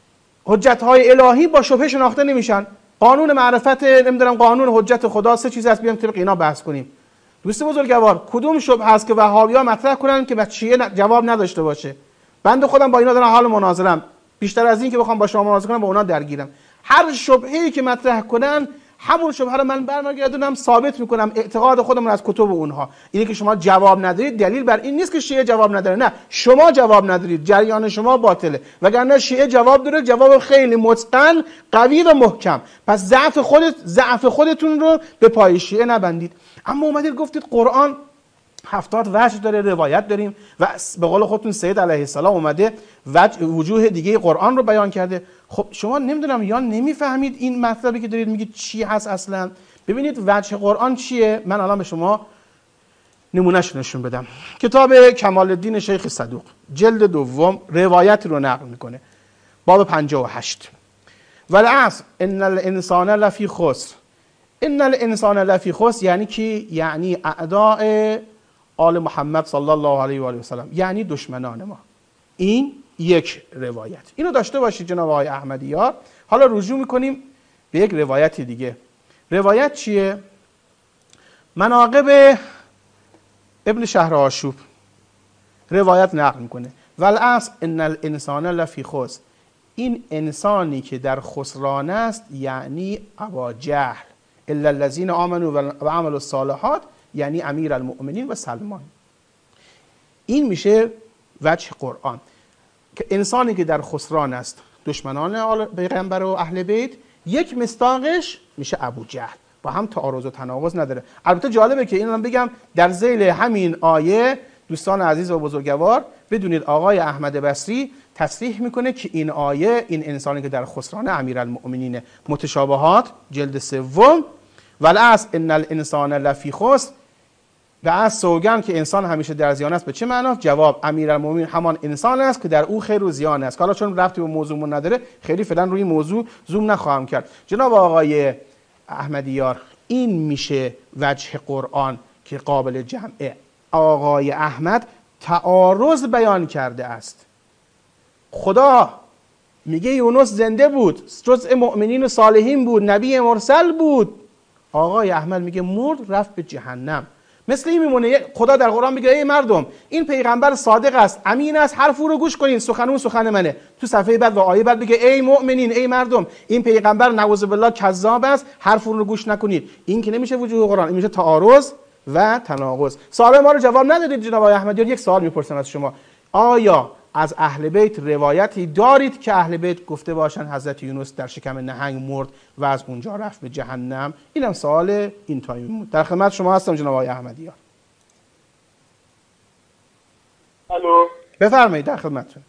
حجت های الهی با شبهه شناخته نمیشن، قانون معرفت نمیدونم قانون حجت خدا، سه چیز هست، بیام طبق اینا بحث کنیم. دوست بزرگوار، کدوم شبهه هست که وهابی‌ها مطرح کنن که بچیه جواب نداشته باشه؟ بنده خودم با اینا دارم حال مناظرم، بیشتر از این که بخوام با شما مناظره کنم با اونا درگیرم. هر شبهه‌ای که مطرح کنن همون شبهه رو من برمیگردونم ثابت میکنم اعتقاد خودمون از کتب اونها. اینی که شما جواب ندارید دلیل بر این نیست که شیعه جواب نداره، نه، شما جواب ندارید، جریان شما باطله، وگرنه شیعه جواب داره، جواب خیلی متقن، قوی و محکم. پس ضعف خودت ضعف خودتون رو به پای شیعه نبندید. اما اومدید گفتید قرآن هفتاد وجه داره، روایت داریم و به قول خودتون سید علیه السلام اومده وجه وجوه دیگه قرآن رو بیان کرده. خب شما نمیدونم یا نمیفهمید این مطلبی که دارید میگید چی هست اصلا. ببینید وجه قرآن چیه. من الان به شما نمونهش نشون بدم. کتاب کمال الدین شیخ صدوق جلد دوم روایت رو نقل میکنه، باب پنجاه و هشت. والعصر ان الانسان لفی خسر. ان الانسان لفی خسر یعنی کی؟ یعنی اعداء آل محمد صلی الله علیه و آله و سلم، یعنی دشمنان ما. این یک روایت، اینو داشته باشید جناب آقای احمدیار. حالا رجوع میکنیم به یک روایت دیگه. روایت چیه؟ مناقب ابن شهر آشوب روایت نقل میکنه والعصر ان الانسان لفی خسر. این انسانی که در خسران است یعنی ابا جهل، الا الذین آمنوا و عملوا الصالحات یعنی امیر المؤمنین و سلمان. این میشه وجه قرآن که انسانی که در خسران است دشمنان پیغمبر و اهل بیت. یک مصداقش میشه ابو جهل، با هم تعارض و تناقض نداره. البته جالبه که اینو بگم در ذیل همین آیه دوستان عزیز و بزرگوار بدونید آقای احمد بصری تصریح میکنه که این آیه این انسانی که در خسران امیرالمؤمنین. متشابهات جلد سوم والعصر ان الانسان لفی خسر. به از سوگند که انسان همیشه در زیان است. به چه معنا؟ جواب امیرالمؤمنین همان انسان است که در او خیر و زیان است. حالا چون ربطی به موضوعمون نداره خیلی فعلا روی موضوع زوم نخواهم کرد. جناب آقای احمدیار این میشه وجه قرآن که قابل جمعه. آقای احمد تعارض بیان کرده است. خدا میگه یونس زنده بود، جزء مؤمنین و صالحین بود، نبی مرسل بود. آقای احمد میگه مرد رفت به جهنم. مثل این میمونه خدا در قرآن میگه ای مردم این پیغمبر صادق است، امین است، حرف او رو گوش کنین، سخن او سخن منه. تو صفحه بعد و آیه بعد میگه ای مؤمنین، ای مردم این پیغمبر نعوذ بالله کذاب است، حرف او رو گوش نکنید. این که نمیشه وجوه قرآن، این میشه تعارض و تناقض. سوال ما رو جواب ندادید جناب آقای احمدیار. یک سوال میپرسم از شما، آیا از اهل بیت روایتی دارید که اهل بیت گفته باشن حضرت یونس در شکم نهنگ مرد و از اونجا رفت به جهنم؟ اینم سوال این تایم بود. در خدمت شما هستم جناب آقای احمدیار. الو، بفرمایید، در خدمتتون.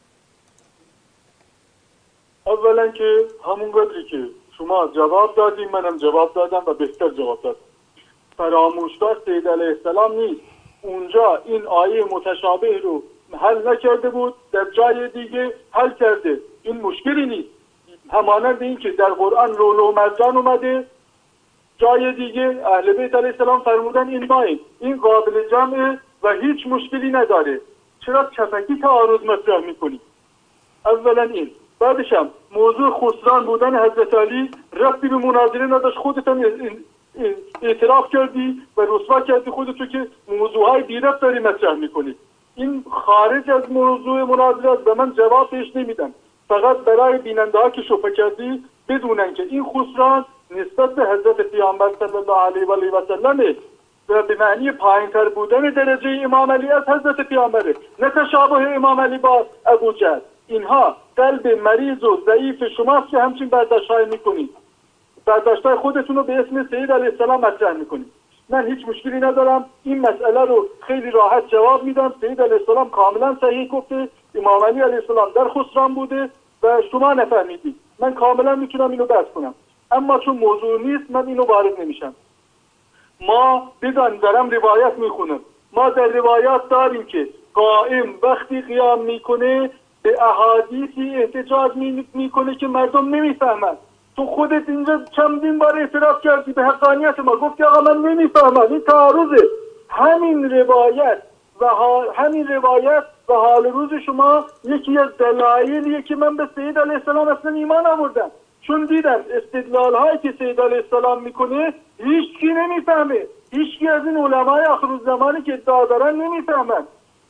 اولا که همون قدری که شما جواب دادیم منم جواب دادم و بهتر جواب دادم. فراموشکار سید علیه السلام نیست. اونجا این آیه متشابه رو حل نکرده بود، در جای دیگه حل کرده. این مشکلی نیست. همانند این که در قرآن لولو و مرجان اومده، جای دیگه اهل بیت علیه السلام فرمودن این مایه، این قابل جمعه و هیچ مشکلی نداره. چرا چپکی تعارض مطرح میکنی؟ اولا این. بعدش هم موضوع خسران بودن حضرت علی ربطی به مناظره نداشت. خودت هم اعتراف کردی و رسوا کردی خودتو که موضوعهای بی ربط داری مطرح میکنی. این خارج از موضوع مناظره است و من جواب بهش نمیدم. فقط برای بیننده ها که شبهه کردی بدونن که این خسران نسبت به حضرت پیامبر صلی الله علیه و آله و سلم و به معنی پایین‌تر بودن درجه امام علی از حضرت پیامبره، نه تشابه امام علی با ابو جهل. اینها قلب مریض و ضعیف شماست که همچین برداشت‌های میکنید. برداشت‌های خودتون رو به اسم سید علیه السلام مطرح میکنید. من هیچ مشکلی ندارم، این مسئله رو خیلی راحت جواب میدم. سید علیه السلام کاملا صحیح گفته، امام علی علیه السلام در خسران بوده و شما نفهمیدید. من کاملا میتونم اینو بحث کنم، اما چون موضوع نیست من اینو وارد نمیشم. ما بدان دارم روایت میخونم، ما در روایات داریم که قائم وقتی قیام میکنه به احادیثی احتجاج میکنه که مردم نمیفهمند. تو خودت اینجا چندین بار اعتراف کردی به حقانیت ما، گفتی آقا من نمیفهمم، این تعارضه. همین روایت و همین روایت و حال روز شما یکی از دلایلیه که من به سید علیه السلام اصلا ایمان آوردم، چون دیدم استدلال هایی که سید علیه السلام میکنه هیچ کی نمیفهمه. هیچ کی از این علمای آخرالزمانی که ادعا دارن نمیفهمن.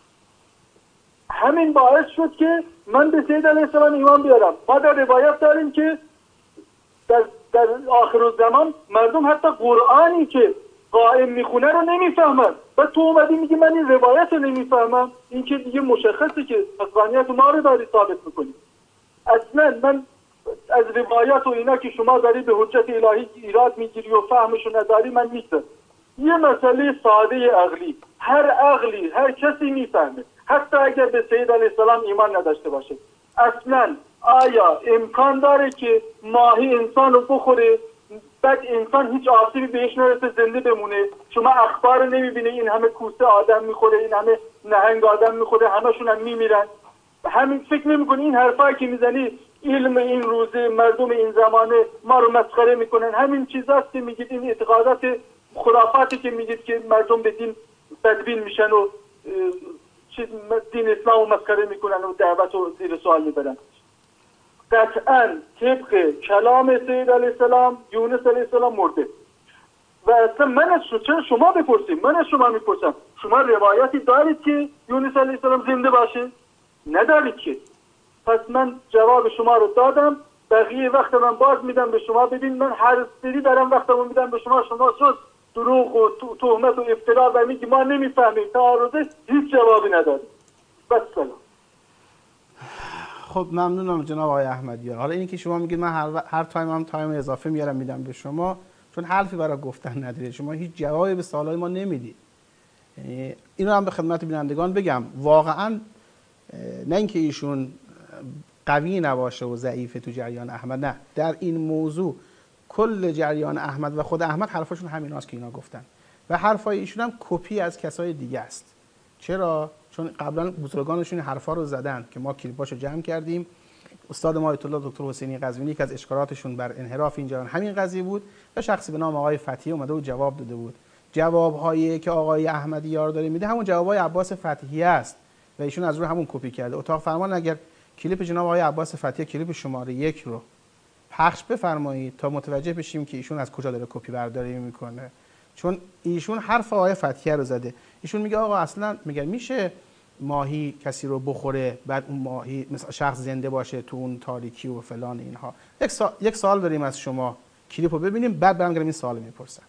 همین باعث شد که من به سید علیه السلام ایمان بیارم. ما در روایت داریم که در در آخرالزمان مردم حتی قرآنی که قائم میخونه رو نمیفهمن و تو اومدی میگی من این روایت رو نمیفهمم. این که دیگه مشخصه که حقانیت ما رو داری ثابت میکنی. اصلا من از روایت و اینا که شما داری به حجت الهی ایراد میگیری و فهمشو نداری من میگم یه مسئله ساده عقلی، هر عقلی هر کسی میفهمه، حتی اگر به سید علیه السلام ایمان نداشته باشه. اصلا آیا امکان داره که ماهی انسان رو بخوره بعد انسان هیچ آسیبی بهش نرسه زنده بمونه؟ شما اخبار نمیبینه این همه کوسه آدم میخوره، این همه نهنگ آدم میخوره، همشون هم میمیرن. همین فکر نمیکنی این حرفایی که میزنی علم این روزه مردم این زمانه ما رو مسخره میکنن؟ همین چیزاست که میگید، این اعتقادات خرافاتی که میگید که مردم به دین بدبین میشن و چیز دین اسلام رو مسخره میکنن و دعوت رو زیر سوال میبرن. قطعا طبق کلام سید علیه السلام یونس علیه السلام مرده و اصلا من از چرا شما بپرسیم؟ من از شما میپرسم شما روایتی دارید که یونس علیه السلام زنده باشه؟ ندارید که. پس من جواب شما رو دادم، بقیه وقت من باز میدم به شما. ببین من هر سری دارم وقتمو میدم به شما، شما جز دروغ و تهمت و افترا و میگی ما نمیفهمیم تعارضه هیچ جوابی ندارید. بس سلام. خب ممنونم جناب آقای احمدیار. حالا اینی که شما میگید من هر, و... هر تایم هم تایم اضافه میارم میدم به شما، چون حرفی برای گفتن ندارید، شما هیچ جوابی به سوالای ما نمیدید. یعنی اینو هم به خدمت بینندگان بگم، واقعا نه اینکه ایشون قوی نباشه و ضعیفه تو جریان احمد، نه، در این موضوع کل جریان احمد و خود احمد حرفاشون همیناست که اینا گفتن و حرفای ایشون هم کپی از کسای دیگه است. چرا؟ چون قبلا بزرگانشون حرفا رو زدن که ما کلیپاشو جمع کردیم. استاد ما آیت الله دکتر حسینی قزوینی که از اشکالاتشون بر انحراف این جریان همین قضیه بود و شخصی به نام آقای فتحی اومده و جواب داده بود. جواب‌هایی که آقای احمدیار داره میده همون جوابای عباس فتحی است و ایشون از روی همون کپی کرده. اتاق فرمان اگر کلیپ جناب آقای عباس فتحی کلیپ شماره یک رو پخش بفرمایید تا متوجه بشیم که ایشون از کجا داره کپی برداری میکنه. چون ایشون حرف آقای فتحی رو زده. ایشون میگه آقا اصلا میگه میشه ماهی کسی رو بخوره بعد اون ماهی مثلا شخص زنده باشه تو اون تاریکی و فلان اینها. یک سال یک سال داریم از شما، کلیپ رو ببینیم بعد برام این سوال میپرسن.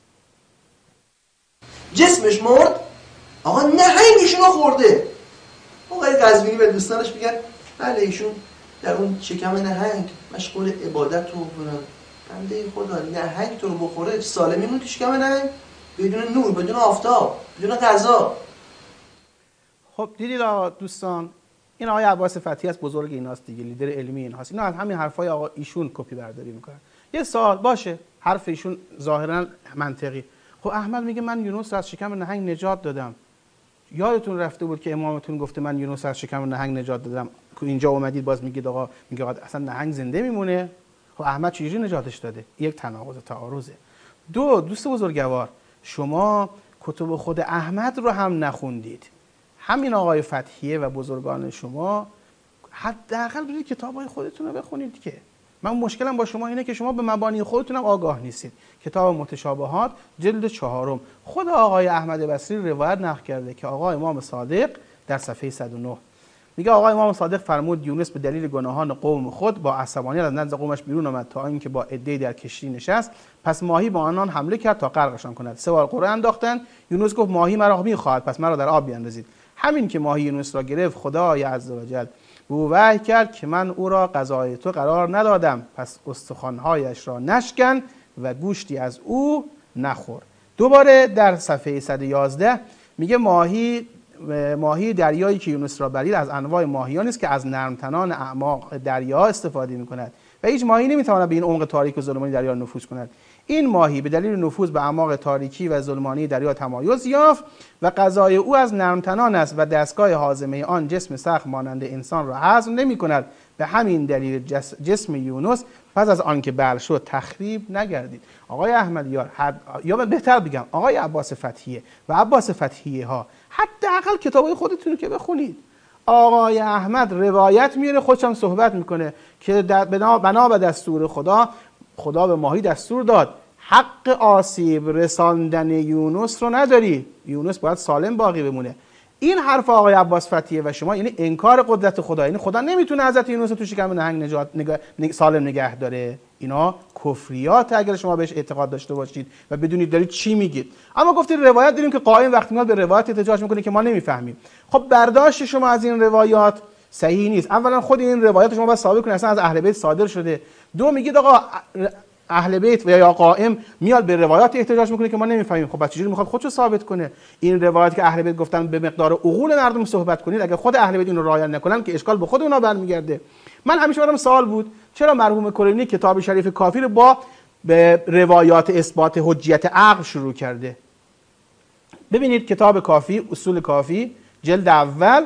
جسمش مرد، آقا نهنگشون رو خورده. آقای قزوینی به دوستانش میگن بله ایشون در اون شکم نهنگ مشغول عبادت و بنده خدا، نهنگ تو رو بخوره سالم میمونه تو شکم نهنگ بدون نور، بدون آفتاب، بدون غذا. خب دیدید دوستان، این آقای عباس فتحی از بزرگ ایناست دیگه، لیدر علمی اینهاست. اینا از همین حرفای آقا ایشون کپی برداری میکنن. یه سوال باشه، حرف ایشون ظاهرا منطقی. خب احمد میگه من یونس رو از شکم نهنگ نجات دادم. یادتون رفته بود که امامتون گفته من یونس از شکم نهنگ نجات دادم، که اینجا اومدید باز میگید آقا میگه آقا اصلا نهنگ زنده میمونه. خب احمد چجوری نجاتش داده؟ یک تناقض تعارضه. دو دوست بزرگوار، شما کتب خود احمد رو هم نخوندید. همین آقای فتحیه و بزرگان شما حداقل برید کتابای خودتون رو بخونید. که من مشکلم با شما اینه که شما به مبانی خودتون هم آگاه نیستید. کتاب متشابهات جلد چهارم خود آقای احمد بصری روایت نقل کرده که آقای امام صادق در صفحه صد و نه میگه آقای امام صادق فرمود یونس به دلیل گناهان قوم خود با عصبانیت از نزد قومش بیرون آمد تا اینکه با عده‌ای در کشتی نشست، پس ماهی با آنان حمله کرد تا غرقشان کند. سه بار قرعه انداختند. یونس گفت ماهی مرا میخواهد پس مرا در آب بیاندازید. همین که ماهی یونس را گرفت خدای عزوجل به او وحی کرد که من او را غذای تو قرار ندادم، پس استخوان‌هایش را نشکن و گوشتی از او نخور. دوباره در صفحه صد و یازده میگه ماهی ماهی دریایی که یونس را برید از انواع ماهیانی است که از نرمتنان اعماق دریا استفاده می‌کند و هیچ ماهی نمی‌تواند به این عمق تاریک و ظلمانی دریا نفوذ کند. این ماهی به دلیل نفوذ به اعماق تاریکی و ظلمانی دریا تمایز یافت و غذای او از نرمتنان است و دستگاه هاضمه آن جسم سخت مانند انسان را هضم نمی‌کند. به همین دلیل جسم یونس پس از آنکه بل شد تخریب نگردید. آقای احمدیار حد... یا بهتر بگم آقای عباس فتحیه و عباس فتحیه ها حداقل کتابای خودتون رو که بخونید. آقای احمد روایت میاره، خودش هم صحبت میکنه که بنا به دستور خدا خدا به ماهی دستور داد حق آسیب رساندن یونس رو نداری، یونس باید سالم باقی بمونه. این حرف آقای عباس فتحیه و شما یعنی انکار قدرت خدا، یعنی خدا نمیتونه حضرت یونس رو تو شکم نهنگ نجات نگه... سالم نگه داره. اینا کفریات اگر شما بهش اعتقاد داشته باشید و بدونید دارید چی میگید. اما گفتید روایت داریم که قائم وقتی میاد به روایت احتجاج میکنه که ما نمیفهمیم. خب برداشت شما از این روایات صحیح نیست. اولا خود این روایات شما باید ثابت کنید اصلا از اهل بیت صادر شده. دو میگید آقا اهل بیت و یا قائم میاد به روایات احتجاج میکنه که ما نمیفهمیم. خب بعد چجوری میخواد خودشو ثابت کنه؟ این روایت که اهل بیت گفتن به مقدار عقول مردم صحبت کنید، اگه خود اهل بیت اینو رعایت نکنن که اشکال به خود اونا برمیگرده. من همیشه برام سوال بود چرا مرحوم کلینی کتاب شریف کافی رو با به روایات اثبات حجیت عقل شروع کرده؟ ببینید کتاب کافی، اصول کافی، جلد اول،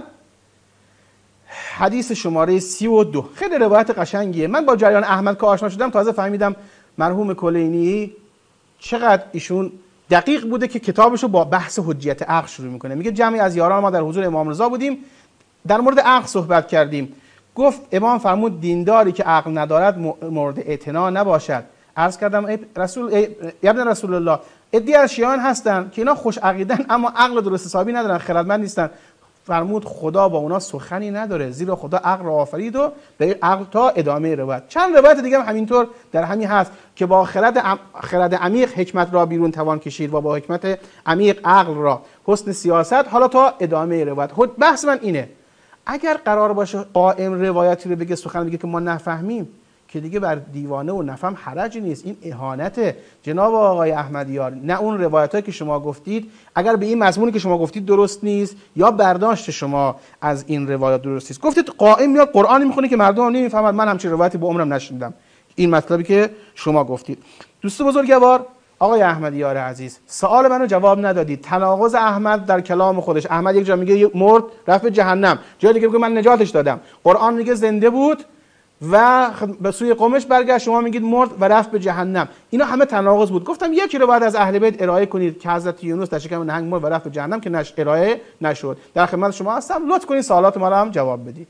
حدیث شماره سی و دو، خیلی روایت قشنگیه. من با جریان احمد که آشنا شدم تازه فهمیدم مرحوم کلینی چقدر ایشون دقیق بوده که کتابشو با بحث حجیت عقل شروع میکنه. میگه جمعی از یاران ما در حضور امام رضا بودیم، در مورد عقل صحبت کردیم. گفت امام فرمود دینداری که عقل ندارد مورد اعتنا نباشد. عرض کردم ای رسول ای ابن رسول الله، ادعی از شیعان هستن که اینا خوش عقیدن اما عقل درست حسابی ندارن، خردمند نیستن. فرمود خدا با اونا سخنی نداره، زیرا خدا عقل را آفرید و به عقل تا ادامه روایت. چند روایت دیگه هم همینطور در همین هست که با خرد ام... خرد عمیق حکمت را بیرون توان کشید و با حکمت عمیق عقل را، حسن سیاست، حالا تا ادامه روایت. بحث من اینه اگر قرار باشه قائم روایتی رو بگه، سخن بگه که ما نفهمیم، که دیگه بر دیوانه و نفهم حرجی نیست، این اهانته. جناب آقای احمدیار، نه اون روایتایی که شما گفتید اگر به این مضمونی که شما گفتید درست نیست یا برداشت شما از این روایات درست نیست. گفتید قائم میاد قرآن میخونه که مردم هم نمیفهمن، من همچین روایتی با عمرم نشنیدم. این مطلبی که شما گفتید. دوست بزرگوار آقای احمدیار عزیز، سوال منو جواب ندادید. تناقض احمد در کلام خودش، احمد یک جا میگه مرد رفت به جهنم، جای دیگه میگه من نجاتش دادم. قرآن میگه زنده بود و به سوی قومش برگشت، شما میگید مرد و رفت به جهنم. اینا همه تناقض بود. گفتم یکی رو بعد از اهل بیت ارائه کنید که حضرت یونس در شکم نهنگ مرد و رفت به جهنم که نش ارائه نشد. در خدمت شما هستم، لطف کنید سوالات ما رو هم جواب بدید.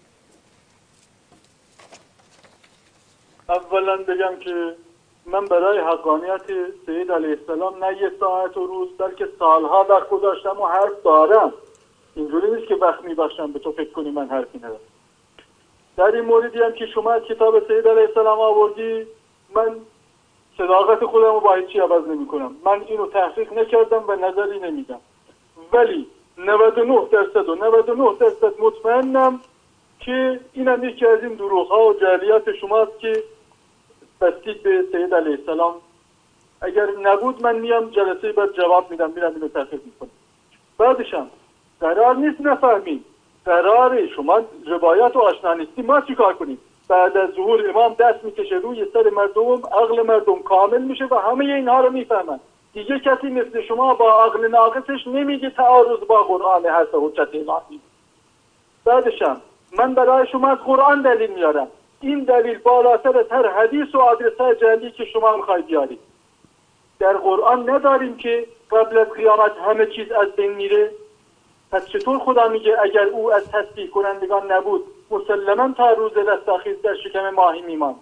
اولا بگم که من برای حقانیت سید علیه السلام نه یه ساعت و روز بلکه سالها وقت گذاشتم و حرف دارم. اینجوری نیست که وقت میبخشم به تو فکر کنی من حرفی ندارم. در این موردی هم که شما از کتاب سید علیه السلام آوردی، من صداقت خودم رو با هیچی عوض نمی کنم. من اینو تحقیق نکردم و نظری نمیدم، ولی نود و نه درصد و نود و نه درصد مطمئنم که اینم یکی از این دروغ‌ها و جعلیات شماست که بستید به سید علیه السلام. اگر نبود من میام جلسه بعد جواب میدم، میرم اینو تحقیق میکنم. بعدشم قرار نیست نفهمیم، قراره شما روایات و آشنا نیستی، ما چی کار کنیم؟ بعد از ظهور امام دست میکشه روی سر مردم، عقل مردم کامل میشه و همه اینها رو میفهمن. دیگه کسی مثل شما با عقل ناقصش نمیگه تعارض با قرآن هست و حجت الهی. بعدشم من برای شما از قرآن دلیل میارم. این دلیل بالاتر از هر حدیث و آدرسه جعلی که شما میخواید بیارید. در قرآن نداریم که قبل از قیامت همه چیز از بین میره. پس چطور خدا میگه اگر او از تسبیح کنندگان نبود مسلما تا روز رستاخیز در شکم ماهی میمان؟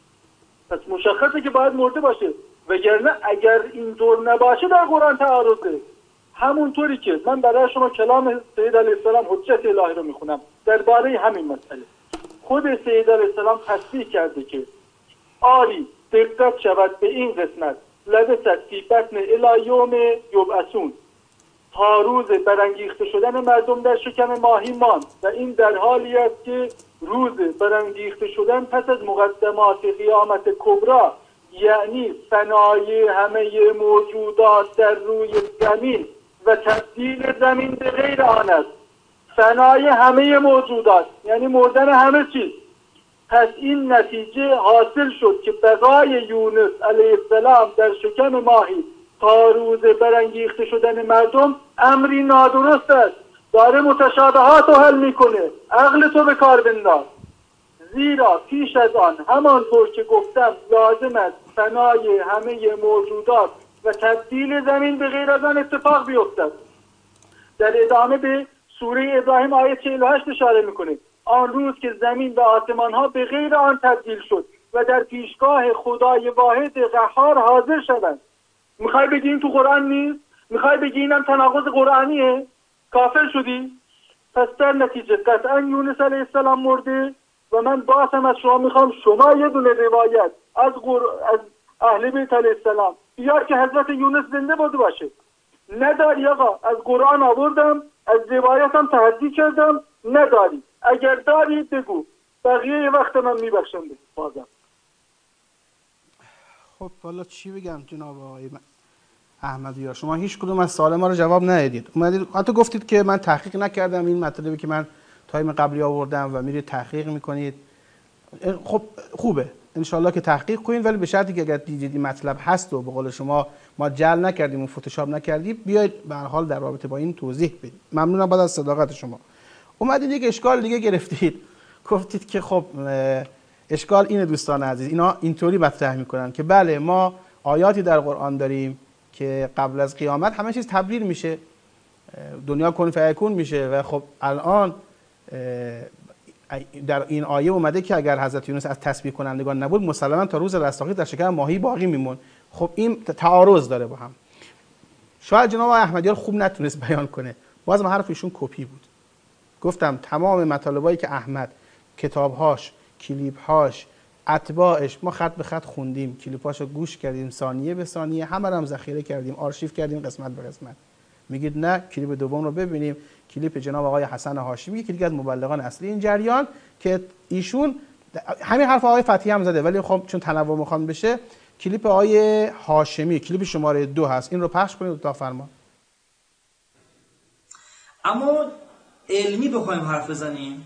پس مشخصه که باید مرده باشه، وگرنه اگر این دور نباشه در قرآن تعارضه. همونطوری که من برای شما کلام سید علیه السلام حجت الهی رو میخونم درباره همین مسئله. خود سید علیه السلام تصدیق کرده که آری دقت شود به این قسمت لبست فی بطن الی یوم یبعثون، تا روز برانگیخته شدن مردم در شکم ماهی ماند و این در حالی است که روز برانگیخته شدن پس از مقدمات قیامت کبرا، یعنی فنای همه موجودات در روی زمین و تبدیل زمین به غیر آن است. فنای همه موجودات یعنی مردن همه چیز. پس این نتیجه حاصل شد که بقای یونس علیه السلام در شکم ماهی تا روز برانگیخته شدن مردم امری نادرست است. داره متشابهات رو حل میکنه. عقل تو به کار بنداز. زیرا پیش از آن همانطور که گفتم لازم است فنای همه موجودات و تبدیل زمین به غیر از آن اتفاق بیفتد. در ادامه به سوره ابراهیم آیه چهل و هشت اشاره میکنه. آن روز که زمین و آسمان ها به غیر آن تبدیل شد و در پیشگاه خدای واحد قهار حاضر شدند. میخوای بگی این تو قرآن نیست؟ میخوای بگی اینم تناقض قرآنیه؟ کافر شدی؟ پس در نتیجه قطعا یونس علیه السلام مرده و من باز هم از شما میخوام شما یه دونه روایت از قر... از اهل بیت علیه السلام یا که حضرت یونس زنده بوده باشه. نداری آقا، از قرآن آوردم، از روایتم تحدی کردم، نداری. اگر داری بگو، بقیه وقت من میبخشم بازم. خب حالا چی بگم جناب آقای احمدیار، شما هیچ کدوم از سوال ما رو جواب ندادید. اومدید حتی گفتید که من تحقیق نکردم این مطلبی که من تایم قبلی آوردم و میرید تحقیق میکنید. خب خوبه انشالله که تحقیق کنید، ولی به شرطی که اگر دیدید این مطلب هست و به قول شما ما جعل نکردیم و فتوشاپ نکردیم، بیاید به هر حال در رابطه با این توضیح بدید. ممنونم بعد از صداقت شما. اومدید یک اشکال دیگه گرفتید، گفتید که خب اشکال اینه دوستان عزیز، اینا اینطوری مطرح میکنن که بله ما آیاتی در قرآن داریم که قبل از قیامت همه چیز تبدیل میشه، دنیا کن فیکون میشه و خب الان در این آیه اومده که اگر حضرت یونس از تسبیح کنندگان نبود مسلما تا روز رستاخیز در شکم ماهی باقی میمون. خب این تعارض داره با هم. شاید جناب احمدیار خوب نتونست بیان کنه، باز حرف ایشون کپی بود. گفتم تمام مطالبایی که احمد، کتابهاش، کلیپهاش، اتباعش، ما خط به خط خوندیم، کلیپاشو گوش کردیم، ثانیه به ثانیه همه رو هم ذخیره کردیم، آرشیو کردیم قسمت به قسمت. میگید نه کلیپ دوم رو ببینیم، کلیپ جناب آقای حسن هاشمی که دیگه از مبلغان اصلی این جریان که ایشون همین حرف آقای فتحی هم زده، ولی خب چون تنوع میخوان بشه کلیپ آقای هاشمی کلیپ شماره دو هست، این رو پخش کنید اتاق فرمان. اما علمی بخوایم حرف بزنیم،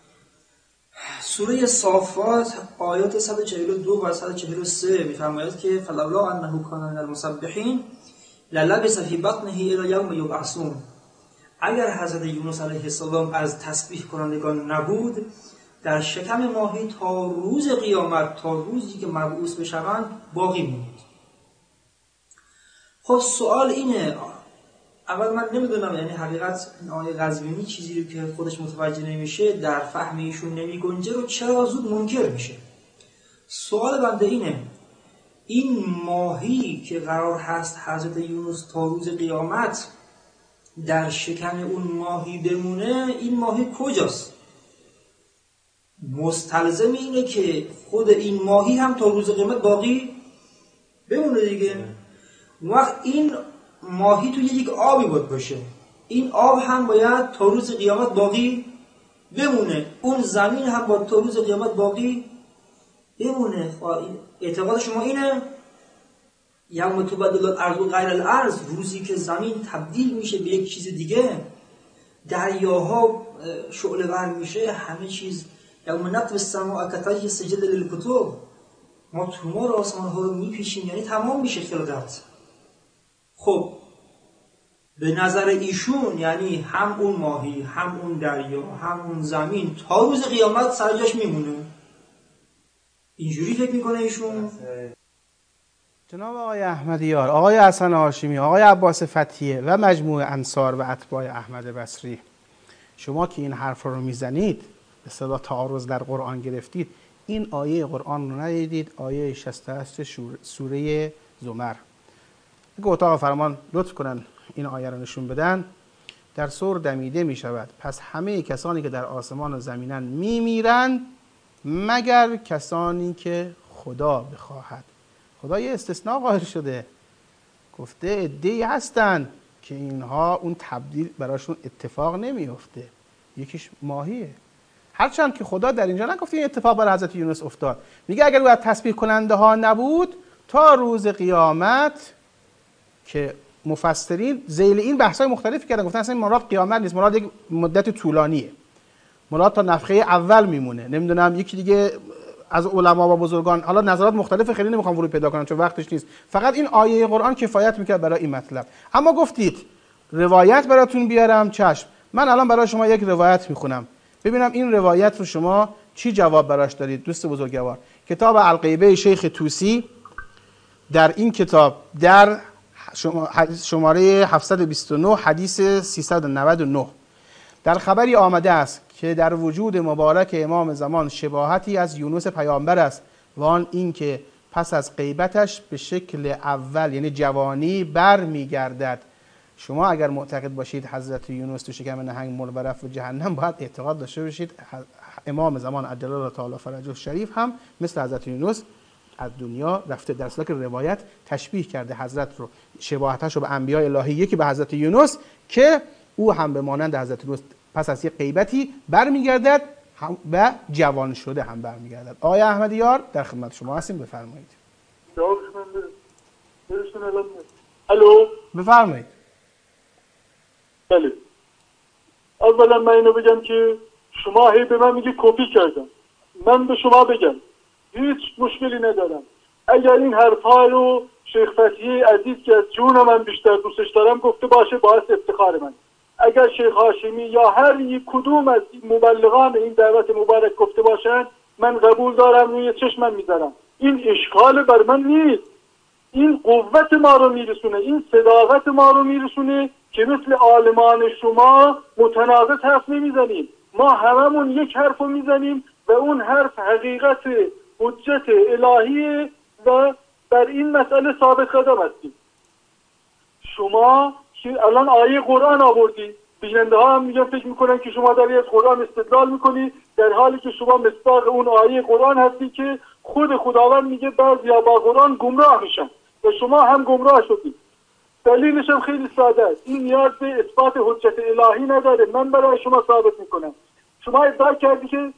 سوره صافات آیات صد و چهل و دو و صد و چهل و سه میفرماید که فلولا انه کان من المسبحین للبث فی بطنه الی یوم یبعثون. اگر حضرت یونس علیه السلام از تسبیح کنندگان نبود، در شکم ماهی تا روز قیامت، تا روزی که مبعوث بشوند باقی موند. خب سوال اینه، اول من نمیدونم یعنی حقیقت این آیه قزوینی چیزی رو که خودش متوجه نمیشه، در فهم ایشون نمیگنجه رو چرا زود منکر میشه؟ سوال بنده اینه، این ماهی که قرار هست حضرت یونس تا روز قیامت در شکم اون ماهی بمونه، این ماهی کجاست؟ مستلزم اینه که خود این ماهی هم تا روز قیامت باقی بمونه دیگه. وقت این ماهی تو یک آبی باید باشه، این آب هم باید تا روز قیامت باقی بمونه، اون زمین هم باید تا روز قیامت باقی بمونه. اعتقاد شما اینه یوم تبدل الارض غیر الارض، روزی که زمین تبدیل میشه به یک چیز دیگه، دریاها شعله ور میشه، همه چیز یوم نطوی السماء کطی سجل للکتب، ما تومار آسمان ها رو میپیشیم، یعنی تمام میشه خلقت. خب به نظر ایشون یعنی هم اون ماهی، هم اون دریا، هم اون زمین تا روز قیامت سر جاش میمونه، اینجوری فکر میکنه ایشون؟ جناب آقای احمدیار، آقای حسن هاشمی، آقای عباس فتحیه و مجموعه انصار و اتباع احمد بصری، شما که این حرف رو میزنید به اصطلاح تعارض در قرآن گرفتید، این آیه قرآن رو ندیدید، آیه شصت و هشت سوره زمر. اگه اتاق فرمان لطف کنن این آیه رو نشون بدن. در سور دمیده می شود پس همه کسانی که در آسمان و زمینن می میرند مگر کسانی که خدا بخواهد. خدا یه استثناء قائل شده، گفته عده‌ای هستن که اینها اون تبدیل براشون اتفاق نمیفته، یکیش ماهیه. هرچند که خدا در اینجا نگفته این اتفاق برای حضرت یونس افتاد، میگه اگر او از تسبیح کننده ها نبود تا روز قیامت، که مفسرین ذیل این بحث‌های مختلفی کردن، گفتن اصلا این مراد قیامت نیست، مراد یک مدت طولانیه، مراد تا نفخه اول میمونه. نمیدونم یکی دیگه از علما و بزرگان، حالا نظرات مختلف، خیلی نمیخوام ورود پیدا کنم چون وقتش نیست، فقط این آیه قرآن کفایت میکرد برای این مطلب. اما گفتید روایت براتون بیارم، چشم، من الان برای شما یک روایت میخونم ببینم این روایت رو شما چی جواب براش دارید. دوست بزرگوار، کتاب الغیبه شیخ طوسی، در این کتاب در شماره هفتصد و بیست و نه حدیث سیصد و نود و نه در خبری آمده است که در وجود مبارک امام زمان شباهتی از یونس پیامبر است و آن این که پس از غیبتش به شکل اول یعنی جوانی بر میگردد. شما اگر معتقد باشید حضرت یونس تو شکم نهنگ مرد و رفت و جهنم، باید اعتقاد داشته باشید امام زمان عجل الله تعالی فرجه شریف هم مثل حضرت یونس از دنیا رفته، در صورتی که روایت تشبیه کرده حضرت رو، شباهتش رو به انبیاء الهی، یکی به حضرت یونس که او هم به مانند حضرت یونس پس از یک غیبتی برمیگردد و جوان شده هم برمیگردد. آقای احمدیار در خدمت شما هستیم، بفرمایید. الو بفرمایید. بله، اولا من اینو بگم که شما هی به من میگی کپی کردم. من به شما بگم هیچ مشکلی ندارم. اگر این حرفا رو شیخ فتحی عزیز که از جون من بیشتر دوستش دارم گفته باشه، باعث افتخار من. اگر شیخ هاشمی یا هر یک کدوم از مبلغان این دعوت مبارک گفته باشن، من قبول دارم، روی چشمم میذارم. این اشکال بر من نیست. این قوت ما رو میرسونه، این صداقت ما رو میرسونه که مثل عالمان شما متناقض حرف نمیزنیم. ما هممون یک حرف رو میزنیم و اون حرف حقیقت حجت الهیه و در این مسئله ثابت قدم هستیم. شما که الان آیه قرآن آوردی، بیننده ها هم میگن فکر میکنن که شما داری از قرآن استدلال میکنی، در حالی که شما مصداق اون آیه قرآن هستی که خود خداوند میگه بعضیا با قرآن گمراه میشن و شما هم گمراه شدید. دلیلش هم خیلی ساده است. این نیاز به اثبات حجت الهی نداره. من برای شما ثابت میکنم. شما ادعا کردی که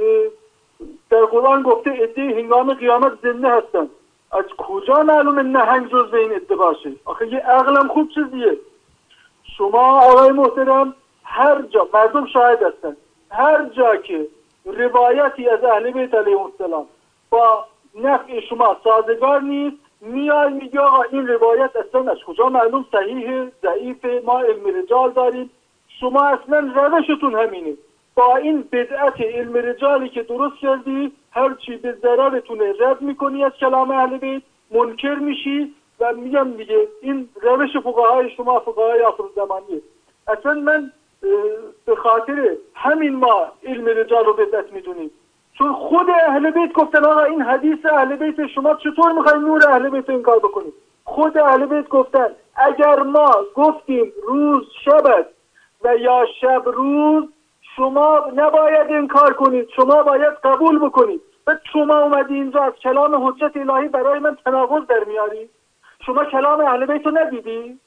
در قرآن گفته عده‌ای هنگام قیامت زنده هستن. از کجا معلومه نهنگ جز به این ادعاشه؟ آخه یه عقلم خوب چیزیه. شما آقای محترم هر جا، مردم شاهد هستن، هر جا که روایتی از اهل بیت علیهم السلام با نفع شما سازگار نیست، میای میگه آقا این روایت اصلا از کجا معلوم صحیحه، ضعیفه، ما علم رجال داریم. شما اصلا روشتون همینه. با این بدعت علم رجالی که درست کردی، هر چی به ضررتونه رد میکنی از کلام اهل بیت، منکر میشی و میگم دیگه این روش فقهای شما فقهای آخرالزمانیه. اصلا من به خاطر همین ما علم رجال رو بدعت میدونیم، چون خود اهل بیت گفتن آقا این حدیث اهل بیت، شما چطور میخواین نور اهل بیت این کار بکنید؟ خود اهل بیت گفتن اگر ما گفتیم روز شب است و یا شب روز، شما نباید انکار کنید، شما باید قبول بکنید. و شما اومدی اینجا از کلام حجت الهی برای من تناقض در میاری؟ شما کلام اهل بیت رو ندیدی؟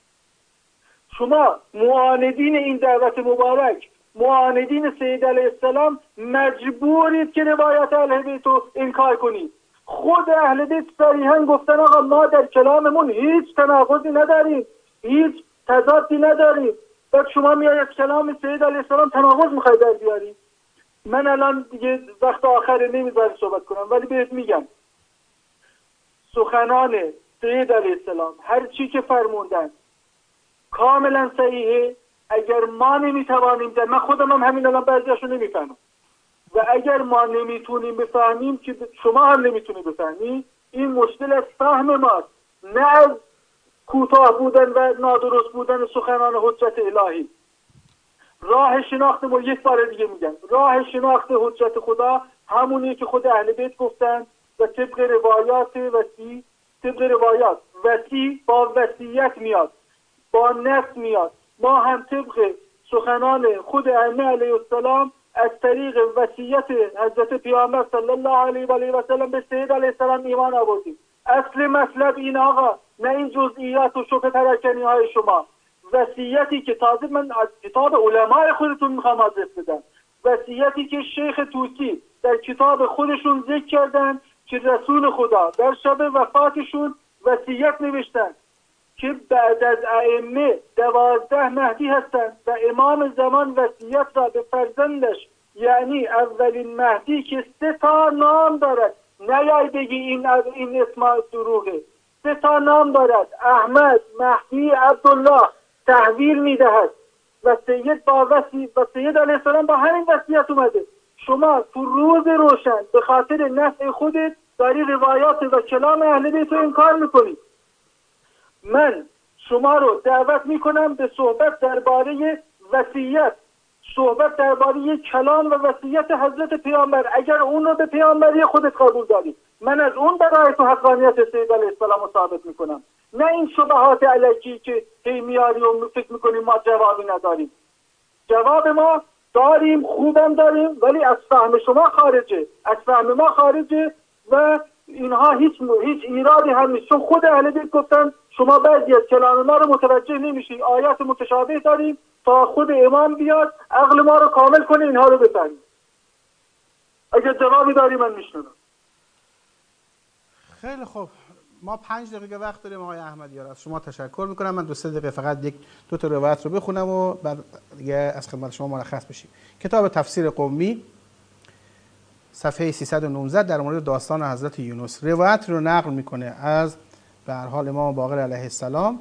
شما معاندین این دعوت مبارک، معاندین سید علیه السلام، مجبورید که روایت اهل بیت رو انکار کنید. خود اهل بیت صریحا گفتن آقا ما در کلاممون هیچ تناقضی نداریم، هیچ تضادی نداریم. بعد شما میای از کلام سید علیه السلام تناقض میخوای در بیاری. من الان دیگه وقت آخره نمیذارم صحبت کنم، ولی بهت میگم سخنان سید علیه السلام هر چی که فرموندن کاملا صحیحه. اگر ما نمیتوانیم در، من خودم هم همین الان بعضیاشو نمیفهمم، و اگر ما نمیتونیم بفهمیم که شما هم نمیتونید بفهمید، این مشکل از فهم ماست، نه از کوتاه بودن و نادرست بودن سخنان حجت الهی. راه شناخت ما، یک بار دیگه میگم، راه شناخت حجت خدا همونیه که خود اهل بیت گفتن و طبق روایات وسیع، طبق روایات وسیع با وصیت میاد، با نص میاد. ما هم طبق سخنان خود ائمه علیه السلام از طریق وصیت حضرت پیامبر صلی الله علیه و آله و سلم به سید علیه السلام ایمان آوردیم. اصل مطلب این آقا، نه این جزئیات و شبه پراکنی های شما. وصیتی که تازه من از کتاب علمای خودتون میخوام آدرس بدم، وصیتی که شیخ طوسی در کتاب خودشون ذکر کردن که رسول خدا در شب وفاتشون وصیت نوشتن که بعد از ائمه دوازده مهدی هستند و امام زمان وصیت را به فرزندش، یعنی اولین مهدی که سه تا نام دارد، نیای بگی این این اسم دروغه، سه تا نام دارد، احمد، مهدی، عبدالله، تحویل میدهد و سید با وصی و سید علیه السلام با همین وصیت اومده. شما تو روز روشن به خاطر نفع خودت داری روایات و کلام اهل بیت رو انکار میکنی. من شما رو دعوت میکنم به صحبت درباره وصیت، صحبت درباره کلام و وصیت حضرت پیامبر. اگر اون رو به پیامبری خودت قبول داری، من از اون برای تو حقانیت سید علیه السلام رو ثابت میکنم، نه این شبهات علیکی که هی میاری و فکر میکنیم ما جوابی نداریم. جواب ما داریم، خوبم داریم، ولی از فهم شما خارجه، از فهم ما خارجه و اینها هیچ هیچ ایرادی هم نیست، چون خود اهل بیت گفتن شما بعضی از کلام ما رو متوجه نمیشین، آیات متشابه داریم تا خود امام بیاد عقل ما رو کامل کنه اینها رو بفهمیم. اگه جوابی داری من میشنوم. خیلی خوب، ما پنج دقیقه وقت داریم آقای احمدیار. از شما تشکر میکنم. من دو سه دقیقه فقط یک دو تا روایت رو بخونم و بعد دیگه از خدمت شما مرخص بشیم. کتاب تفسیر قمی صفحه سیصد و نوزده در مورد داستان حضرت یونس روایت رو نقل میکنه از به هر حال امام باقر علیه السلام.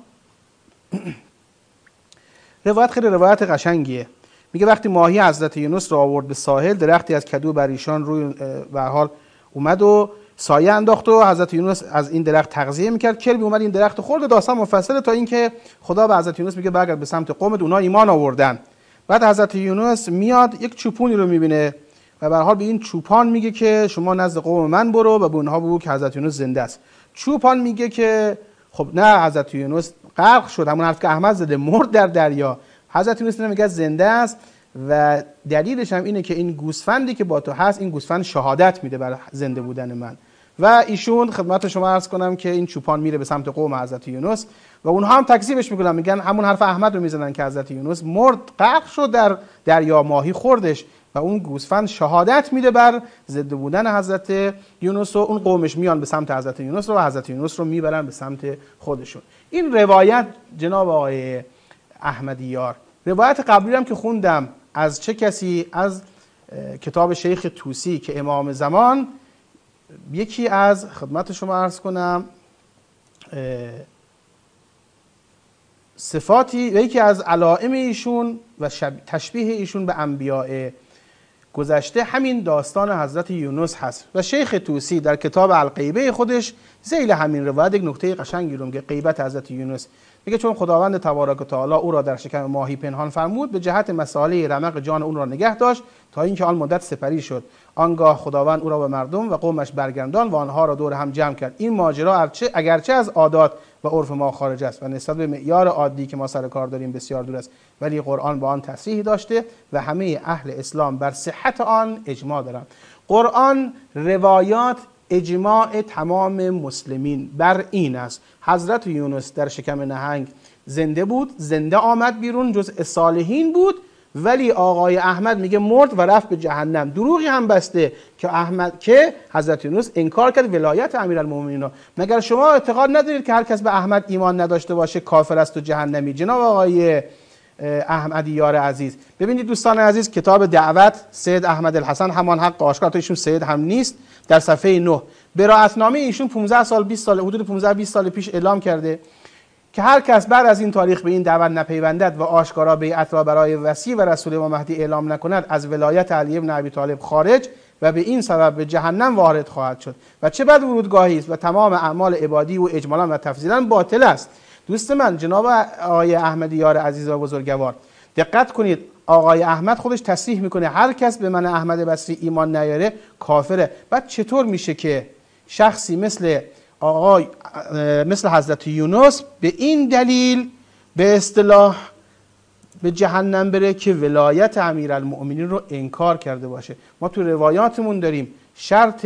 روایت خیلی روایت قشنگیه. میگه وقتی ماهی حضرت یونس رو آورد به ساحل، درختی از کدو بر ایشان روی به هر حال اومد و سایه انداخت و حضرت یونس از این درخت تغذیه میکرد. کلبی اومد این درخت خورد. داستان مفصله تا اینکه خدا به حضرت یونس میگه برگرد به سمت قومت، اونها ایمان آوردن. بعد حضرت یونس میاد یک چوپونی رو میبینه و به هر حال به این چوپان میگه که شما نزد قوم من برو و به اونها بگو که حضرت یونس زنده است. چوپان میگه که خب نه، حضرت یونس غرق شد، همون حرف که احمد زده، مرد در دریا. حضرت یونس میگه زنده است و دلیلش هم اینه که این گوسفندی که با تو هست، این گوسفند شهادت میده بر زنده بودن من. و ایشون خدمت شما عرض کنم که این چوپان میره به سمت قوم حضرت یونس و اونها هم تکذیبش میکنن، میگن همون حرف احمد رو میزنن که حضرت یونس مرد، غرق شد در دریا، ماهی خوردش و اون گوسفند شهادت میده بر زنده بودن حضرت یونس و اون قومش میان به سمت حضرت یونس رو و حضرت یونس رو میبرن به سمت خودشون. این روایت جناب آقای احمدیار، روایت قبلی هم که خوندم از چه کسی؟ از کتاب شیخ طوسی که امام زمان یکی از خدمت شما عرض کنم صفاتی و یکی از علائم ایشون و تشبیه ایشون به انبیاء گذشته همین داستان حضرت یونس هست. و شیخ طوسی در کتاب الغیبه خودش ذیل همین روایت یک نکته قشنگی رو میگه، غیبت حضرت یونس. میگه چون خداوند تبارک و تعالی او را در شکم ماهی پنهان فرمود، به جهت مساله رمق جان اون را نگه داشت تا اینکه آن مدت سپری شد. آنگاه خداوند او را به مردم و قومش برگردان و آنها را دور هم جمع کرد. این ماجرا اگرچه از عادات و عرف ما خارج است و نسبت به معیار عادی که ما سر کار داریم بسیار دور است، ولی قرآن با آن تصریح داشته و همه اهل اسلام بر صحت آن اجماع دارند. قرآن، روایات، اجماع تمام مسلمین بر این است حضرت یونس در شکم نهنگ زنده بود، زنده آمد بیرون، جزء صالحین بود، ولی آقای احمد میگه مرد و رفت به جهنم. دروغی هم بسته که احمد که حضرت یونس انکار کرد ولایت امیرالمومنین. مگر شما اعتقاد ندارید که هر کس به احمد ایمان نداشته باشه کافر است و جهنمی؟ جناب آقای احمدیار عزیز، ببینید دوستان عزیز، کتاب دعوت سید احمد الحسن، همان حق آشکار، تو ایشون سید هم نیست، در صفحه نه براءتنامه ایشون پانزده سال بیست سال حدود پانزده بیست سال پیش اعلام کرده که هر کس بعد از این تاریخ به این دعوت نپیوندد و آشکارا بیعت را برای وصی و رسول امام مهدی اعلام نکند، از ولایت علی ابن ابی طالب خارج و به این سبب به جهنم وارد خواهد شد و چه بد ورودگاهی است و تمام اعمال عبادی و اجمالا و تفضیلا باطل است. دوست من جناب آقای احمدیار عزیز و بزرگوار، دقت کنید، آقای احمد خودش تصریح میکنه هر کس به من احمد بصری ایمان نیاره کافره. بعد چطور میشه که شخصی مثل آقای مثل حضرت یونس به این دلیل به اصطلاح به جهنم بره که ولایت امیرالمؤمنین رو انکار کرده باشه؟ ما تو روایاتمون داریم شرط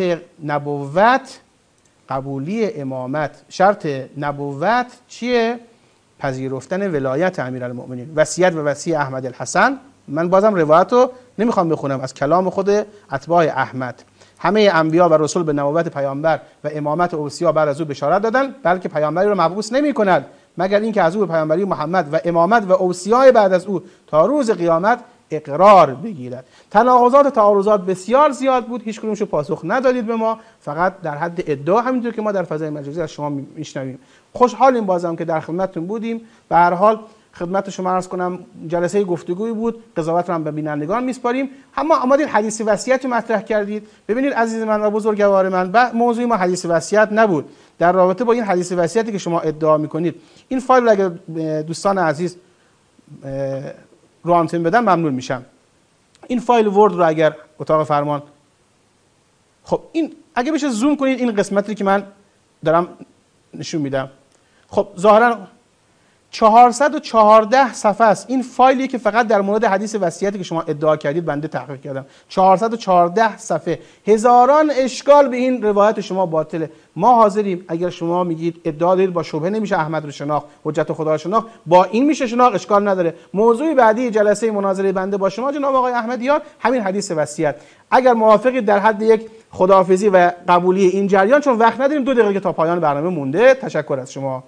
نبوت قبولی امامت، شرط نبوت چیه؟ پذیرفتن ولایت امیرالمؤمنین. وصیت و وصی احمد الحسن، من بازم روایت رو نمیخوام بخونم، از کلام خود اتباع احمد. همه انبیا و رسول به نبوت پیامبر و امامت اوصیا بعد از او بشارت دادن، بلکه پیامبری رو مبعوث نمی کند مگر اینکه از او به پیامبری محمد و امامت و اوصیای بعد از او تا روز قیامت اقرار بگیرد. تناقضات و تعارضات بسیار زیاد بود، هیچ کدومشو پاسخ ندادید به ما، فقط در حد ادعا، همینطور که ما در فضای مجازی از شما میشنویم. خوشحالیم بازم که در خدمتتون بودیم. به هر حال خدمت شما عرض کنم جلسه گفتگویی بود، قضاوت رو هم به بینندگان میسپاریم. اما آمدید حدیث وصیت مطرح کردید. ببینید عزیز من و بزرگوار من، موضوع ما حدیث وصیت نبود. در رابطه با این حدیث وصیتی که شما ادعا میکنید، این فایل رو اگر دوستان عزیز رو آنتن بدن ممنون میشم. این فایل ورد رو اگر اتاق فرمان، خب این اگه بشه زوم کنید این قسمتی که من دارم نشون میدم. خب ظاهرا چهارصد و چهارده صفحه است. این فایلی که فقط در مورد حدیث وصیتی که شما ادعا کردید بنده تحقیق کردم. چهارصد و چهارده صفحه، هزاران اشکال به این روایت شما باطله. ما حاضریم اگر شما میگید ادعا دارید با شبهه نمیشه احمد رو شناخت، حجت خدا رو شناخت، با این میشه شناخت، اشکال نداره. موضوع بعدی جلسه مناظره بنده با شما جناب آقای احمدیار همین حدیث وصیت. اگر موافقید در حد یک خداحافظی و قبولی این جریان، چون وقت نداریم، دو دقیقه تا پایان برنامه مونده. تشکر از شما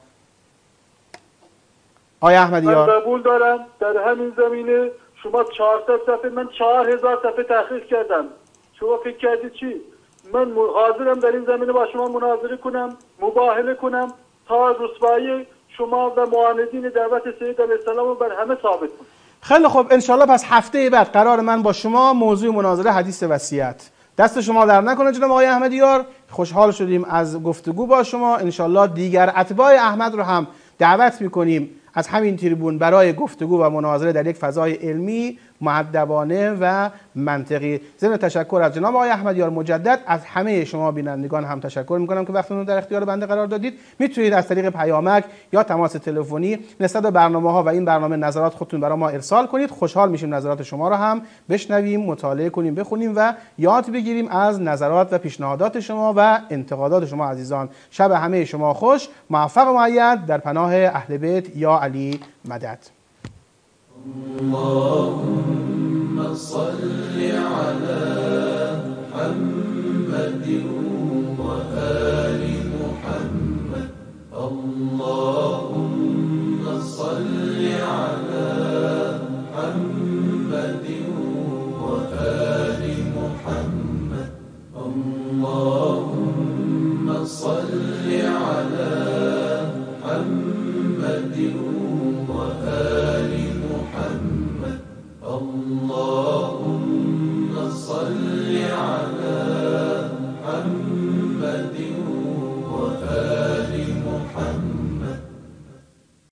آقای احمدیار. من قبول دارم. در همین زمینه شما چهارصد صفحه، من چهار هزار صفحه تحقیق کردم. شما فکر کردید چی؟ من حاضرم در این زمینه با شما مناظره کنم، مباهله کنم تا رسوایی شما و معاندین دعوت سید علیه السلام رو بر همه ثابت کنم. خیلی خوب، انشالله پس هفته بعد قرار من با شما موضوع مناظره حدیث وصیت. دست شما در نکنه جناب آقای احمدیار. خوشحال شدیم از گفتگو با شما. انشالله دیگر اتباع احمد رو هم دعوت میکنیم از همین تریبون برای گفتگو و مناظره در یک فضای علمی، مؤدبانه و منطقی. ضمن تشکر از جناب آقای احمدیار مجدد از همه شما بینندگان هم تشکر میکنم که وقتتون رو در اختیار بنده قرار دادید. میتونید از طریق پیامک یا تماس تلفنی نسبت به برنامه‌ها و این برنامه نظرات خودتون برای ما ارسال کنید. خوشحال میشیم نظرات شما رو هم بشنویم، مطالعه کنیم، بخونیم و یاد بگیریم از نظرات و پیشنهادات شما و انتقادات شما عزیزان. شب همه شما خوش، موفق و مؤید در پناه اهل بیت یا علی مدد. اللهم صل على محمد وآل محمد. اللهم صل على محمد وآل محمد. اللهم صل على محمد وآل محمد. اللهم صل على